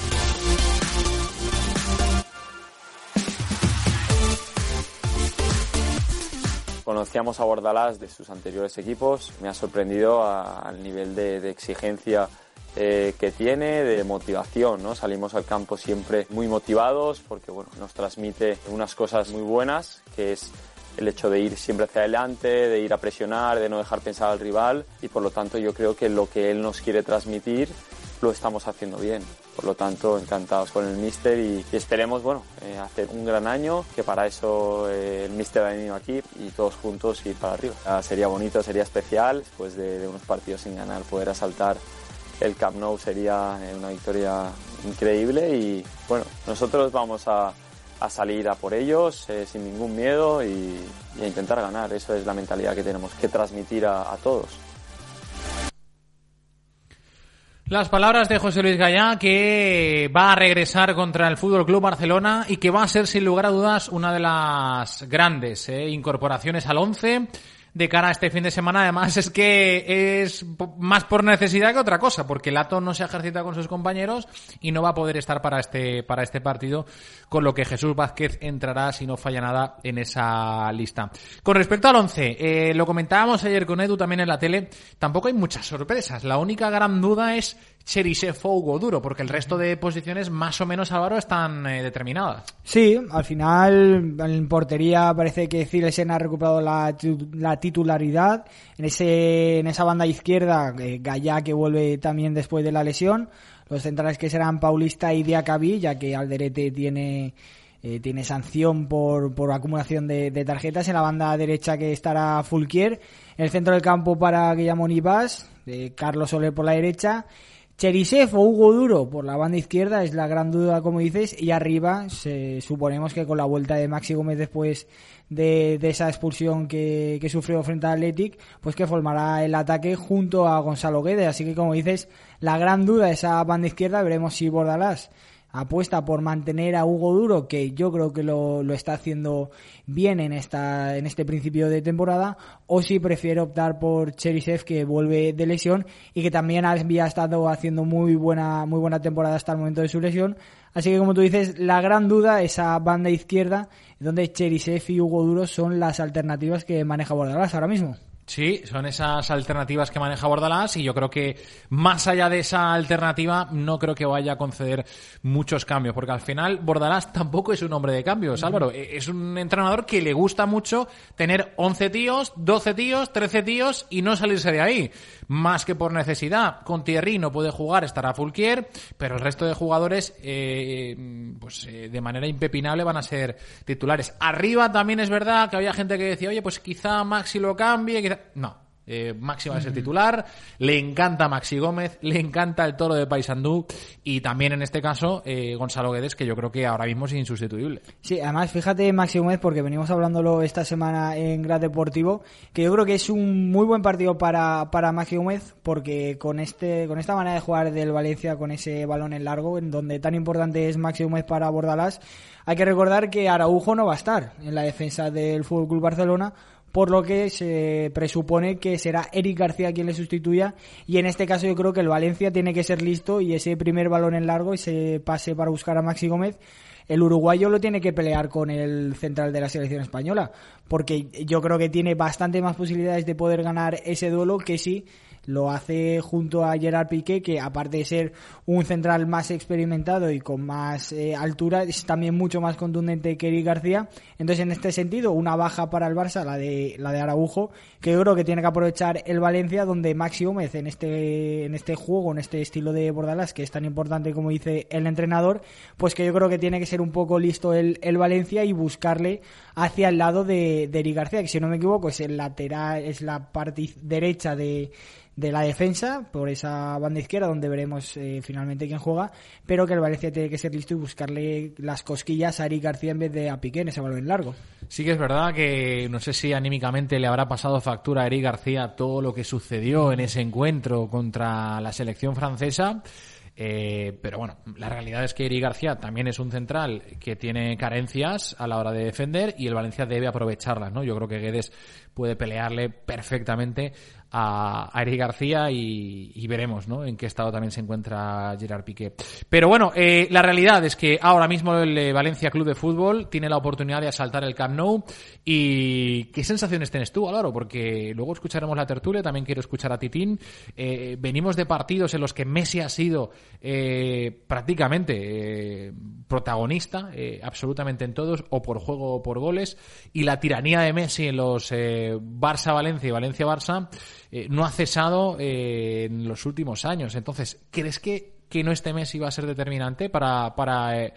Conocíamos a Bordalás de sus anteriores equipos, me ha sorprendido a, al nivel de, de exigencia eh, que tiene, de motivación, ¿no? Salimos al campo siempre muy motivados porque, bueno, nos transmite unas cosas muy buenas, que es el hecho de ir siempre hacia adelante, de ir a presionar, de no dejar pensar al rival, y por lo tanto yo creo que lo que él nos quiere transmitir lo estamos haciendo bien. Por lo tanto, encantados con el míster, y, y esperemos, bueno, eh, hacer un gran año, que para eso eh, el míster ha venido aquí, y todos juntos ir para arriba. Ah, sería bonito, sería especial, después de, de unos partidos sin ganar, poder asaltar el Camp Nou sería eh, una victoria increíble, y bueno, nosotros vamos a, a salir a por ellos eh, sin ningún miedo, y, y a intentar ganar. Eso es la mentalidad que tenemos que transmitir a, a todos. Las palabras de José Luis Gallá, que va a regresar contra el F C Barcelona y que va a ser sin lugar a dudas una de las grandes eh, incorporaciones al once de cara a este fin de semana. Además es que es más por necesidad que otra cosa, porque Lato no se ejercita con sus compañeros y no va a poder estar para este para este partido, con lo que Jesús Vázquez entrará, si no falla nada, en esa lista. Con respecto al once, eh, lo comentábamos ayer con Edu también en la tele, tampoco hay muchas sorpresas. La única gran duda es Cherisev o Hugo Duro, porque el resto de posiciones más o menos, Álvaro, están eh, determinadas. Sí, al final en portería parece que Zilesen ha recuperado la, la titularidad. En ese en esa banda izquierda, eh, Gallá, que vuelve también después de la lesión. Los centrales que serán Paulista y Diacabí, ya que Alderete tiene eh, tiene sanción por, por acumulación de, de tarjetas. En la banda derecha que estará Fulquier. En el centro del campo para Guillermo Nivas, eh, Carlos Soler por la derecha. Cherisev o Hugo Duro por la banda izquierda es la gran duda, como dices, y arriba se, suponemos que con la vuelta de Maxi Gómez después de, de esa expulsión que, que sufrió frente al Athletic, pues que formará el ataque junto a Gonzalo Guedes. Así que, como dices, la gran duda es esa banda izquierda. Veremos si Bordalás apuesta por mantener a Hugo Duro, que yo creo que lo, lo está haciendo bien en esta en este principio de temporada, o si prefiere optar por Cherisev, que vuelve de lesión y que también había estado haciendo muy buena muy buena temporada hasta el momento de su lesión. Así que, como tú dices, la gran duda, esa banda izquierda, donde Cherisev y Hugo Duro son las alternativas que maneja Bordalás ahora mismo. Sí, son esas alternativas que maneja Bordalás, y yo creo que más allá de esa alternativa no creo que vaya a conceder muchos cambios, porque al final Bordalás tampoco es un hombre de cambios, Álvaro. Es un entrenador que le gusta mucho tener once tíos, doce tíos, trece tíos y no salirse de ahí, más que por necesidad. Con Thierry no puede jugar, estará Fulquier, pero el resto de jugadores eh, pues eh, de manera impepinable van a ser titulares. Arriba también es verdad que había gente que decía, oye, pues quizá Maxi lo cambie, quizá... No, Eh, Maxi va a ser titular, le encanta Maxi Gómez, le encanta el Toro de Paysandú y también en este caso eh, Gonzalo Guedes, que yo creo que ahora mismo es insustituible. Sí, además fíjate Maxi Gómez, porque venimos hablándolo esta semana en Gran Deportivo, que yo creo que es un muy buen partido para, para Maxi Gómez, porque con este con esta manera de jugar del Valencia, con ese balón en largo, en donde tan importante es Maxi Gómez para Bordalás, hay que recordar que Araujo no va a estar en la defensa del F C Barcelona, por lo que se presupone que será Eric García quien le sustituya, y en este caso yo creo que el Valencia tiene que ser listo y ese primer balón en largo, ese pase para buscar a Maxi Gómez, el uruguayo lo tiene que pelear con el central de la selección española, porque yo creo que tiene bastante más posibilidades de poder ganar ese duelo que si lo hace junto a Gerard Piqué, que aparte de ser un central más experimentado y con más eh, altura, es también mucho más contundente que Eric García. Entonces, en este sentido, una baja para el Barça, la de la de Araujo, que yo creo que tiene que aprovechar el Valencia, donde Maxi Gómez en este en este juego, en este estilo de Bordalás, que es tan importante como dice el entrenador, pues que yo creo que tiene que ser un poco listo el, el Valencia y buscarle hacia el lado de, de Eric García, que si no me equivoco es el lateral, es la parte derecha de de la defensa, por esa banda izquierda donde veremos eh, finalmente quién juega, pero que el Valencia tiene que ser listo y buscarle las cosquillas a Eric García en vez de a Piqué en ese balón largo. Sí que es verdad que no sé si anímicamente le habrá pasado factura a Eric García todo lo que sucedió en ese encuentro contra la selección francesa. Eh, pero bueno, la realidad es que Eric García también es un central que tiene carencias a la hora de defender y el Valencia debe aprovecharlas, ¿no? Yo creo que Guedes puede pelearle perfectamente a, a Eric García y, y veremos, ¿no?, en qué estado también se encuentra Gerard Piqué. Pero bueno, eh, la realidad es que ahora mismo el eh, Valencia Club de Fútbol tiene la oportunidad de asaltar el Camp Nou. ¿Y qué sensaciones tienes tú, Álvaro? Porque luego escucharemos la tertulia, también quiero escuchar a Titín. Eh, venimos de partidos en los que Messi ha sido eh, prácticamente eh, protagonista, eh, absolutamente en todos, o por juego o por goles, y la tiranía de Messi en los eh, Barça-Valencia y Valencia-Barça eh, no ha cesado eh, en los últimos años. Entonces, ¿crees que que no esté Messi va a ser determinante para, para eh,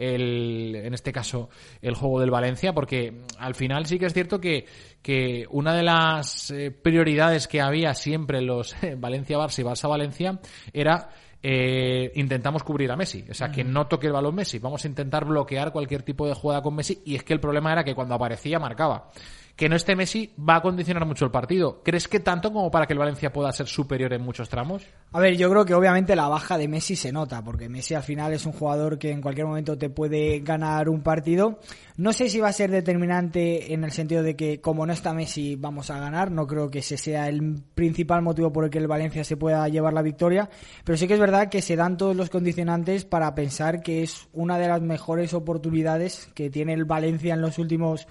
el, en este caso, el juego del Valencia? Porque al final sí que es cierto que, que una de las eh, prioridades que había siempre en los eh, Valencia-Barça y Barça-Valencia era eh, intentamos cubrir a Messi, o sea, que no toque el balón Messi, vamos a intentar bloquear cualquier tipo de jugada con Messi, y es que el problema era que cuando aparecía marcaba. Que no esté Messi va a condicionar mucho el partido. ¿Crees que tanto como para que el Valencia pueda ser superior en muchos tramos? A ver, yo creo que obviamente la baja de Messi se nota, porque Messi al final es un jugador que en cualquier momento te puede ganar un partido. No sé si va a ser determinante en el sentido de que como no está Messi vamos a ganar, no creo que ese sea el principal motivo por el que el Valencia se pueda llevar la victoria, pero sí que es verdad que se dan todos los condicionantes para pensar que es una de las mejores oportunidades que tiene el Valencia en los últimos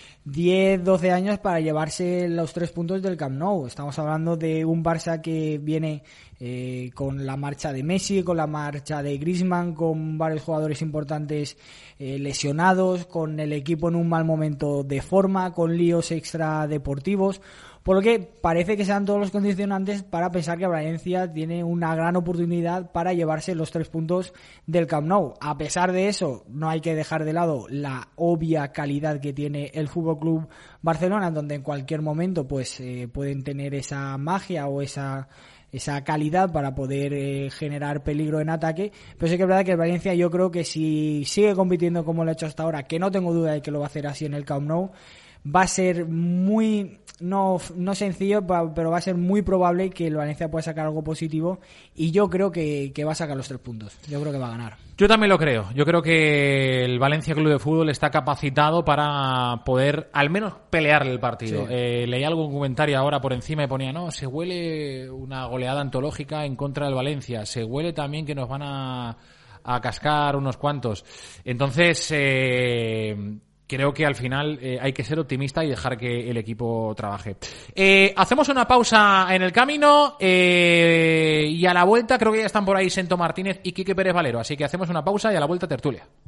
diez, doce años para llevarse los tres puntos del Camp Nou. Estamos hablando de un Barça que viene eh, con la marcha de Messi, con la marcha de Griezmann, con varios jugadores importantes eh, lesionados, con el equipo en un mal momento de forma, con líos extradeportivos. Por lo que parece que sean todos los condicionantes para pensar que Valencia tiene una gran oportunidad para llevarse los tres puntos del Camp Nou. A pesar de eso, no hay que dejar de lado la obvia calidad que tiene el F C Barcelona, donde en cualquier momento pues eh, pueden tener esa magia o esa esa calidad para poder eh, generar peligro en ataque. Pero sí que es verdad que el Valencia, yo creo que si sigue compitiendo como lo ha hecho hasta ahora, que no tengo duda de que lo va a hacer así en el Camp Nou, va a ser muy, no, no sencillo, pero va a ser muy probable que el Valencia pueda sacar algo positivo, y yo creo que, que va a sacar los tres puntos. Yo creo que va a ganar. Yo también lo creo. Yo creo que el Valencia Club de Fútbol está capacitado para poder al menos pelearle el partido. Sí. Eh, leí algún comentario ahora por encima y ponía, no, se huele una goleada antológica en contra del Valencia, se huele también que nos van a, a cascar unos cuantos. Entonces, eh, creo que al final eh, hay que ser optimista y dejar que el equipo trabaje. Eh, hacemos una pausa en el camino eh, y a la vuelta creo que ya están por ahí Sento Martínez y Quique Pérez Valero. Así que hacemos una pausa y a la vuelta tertulia.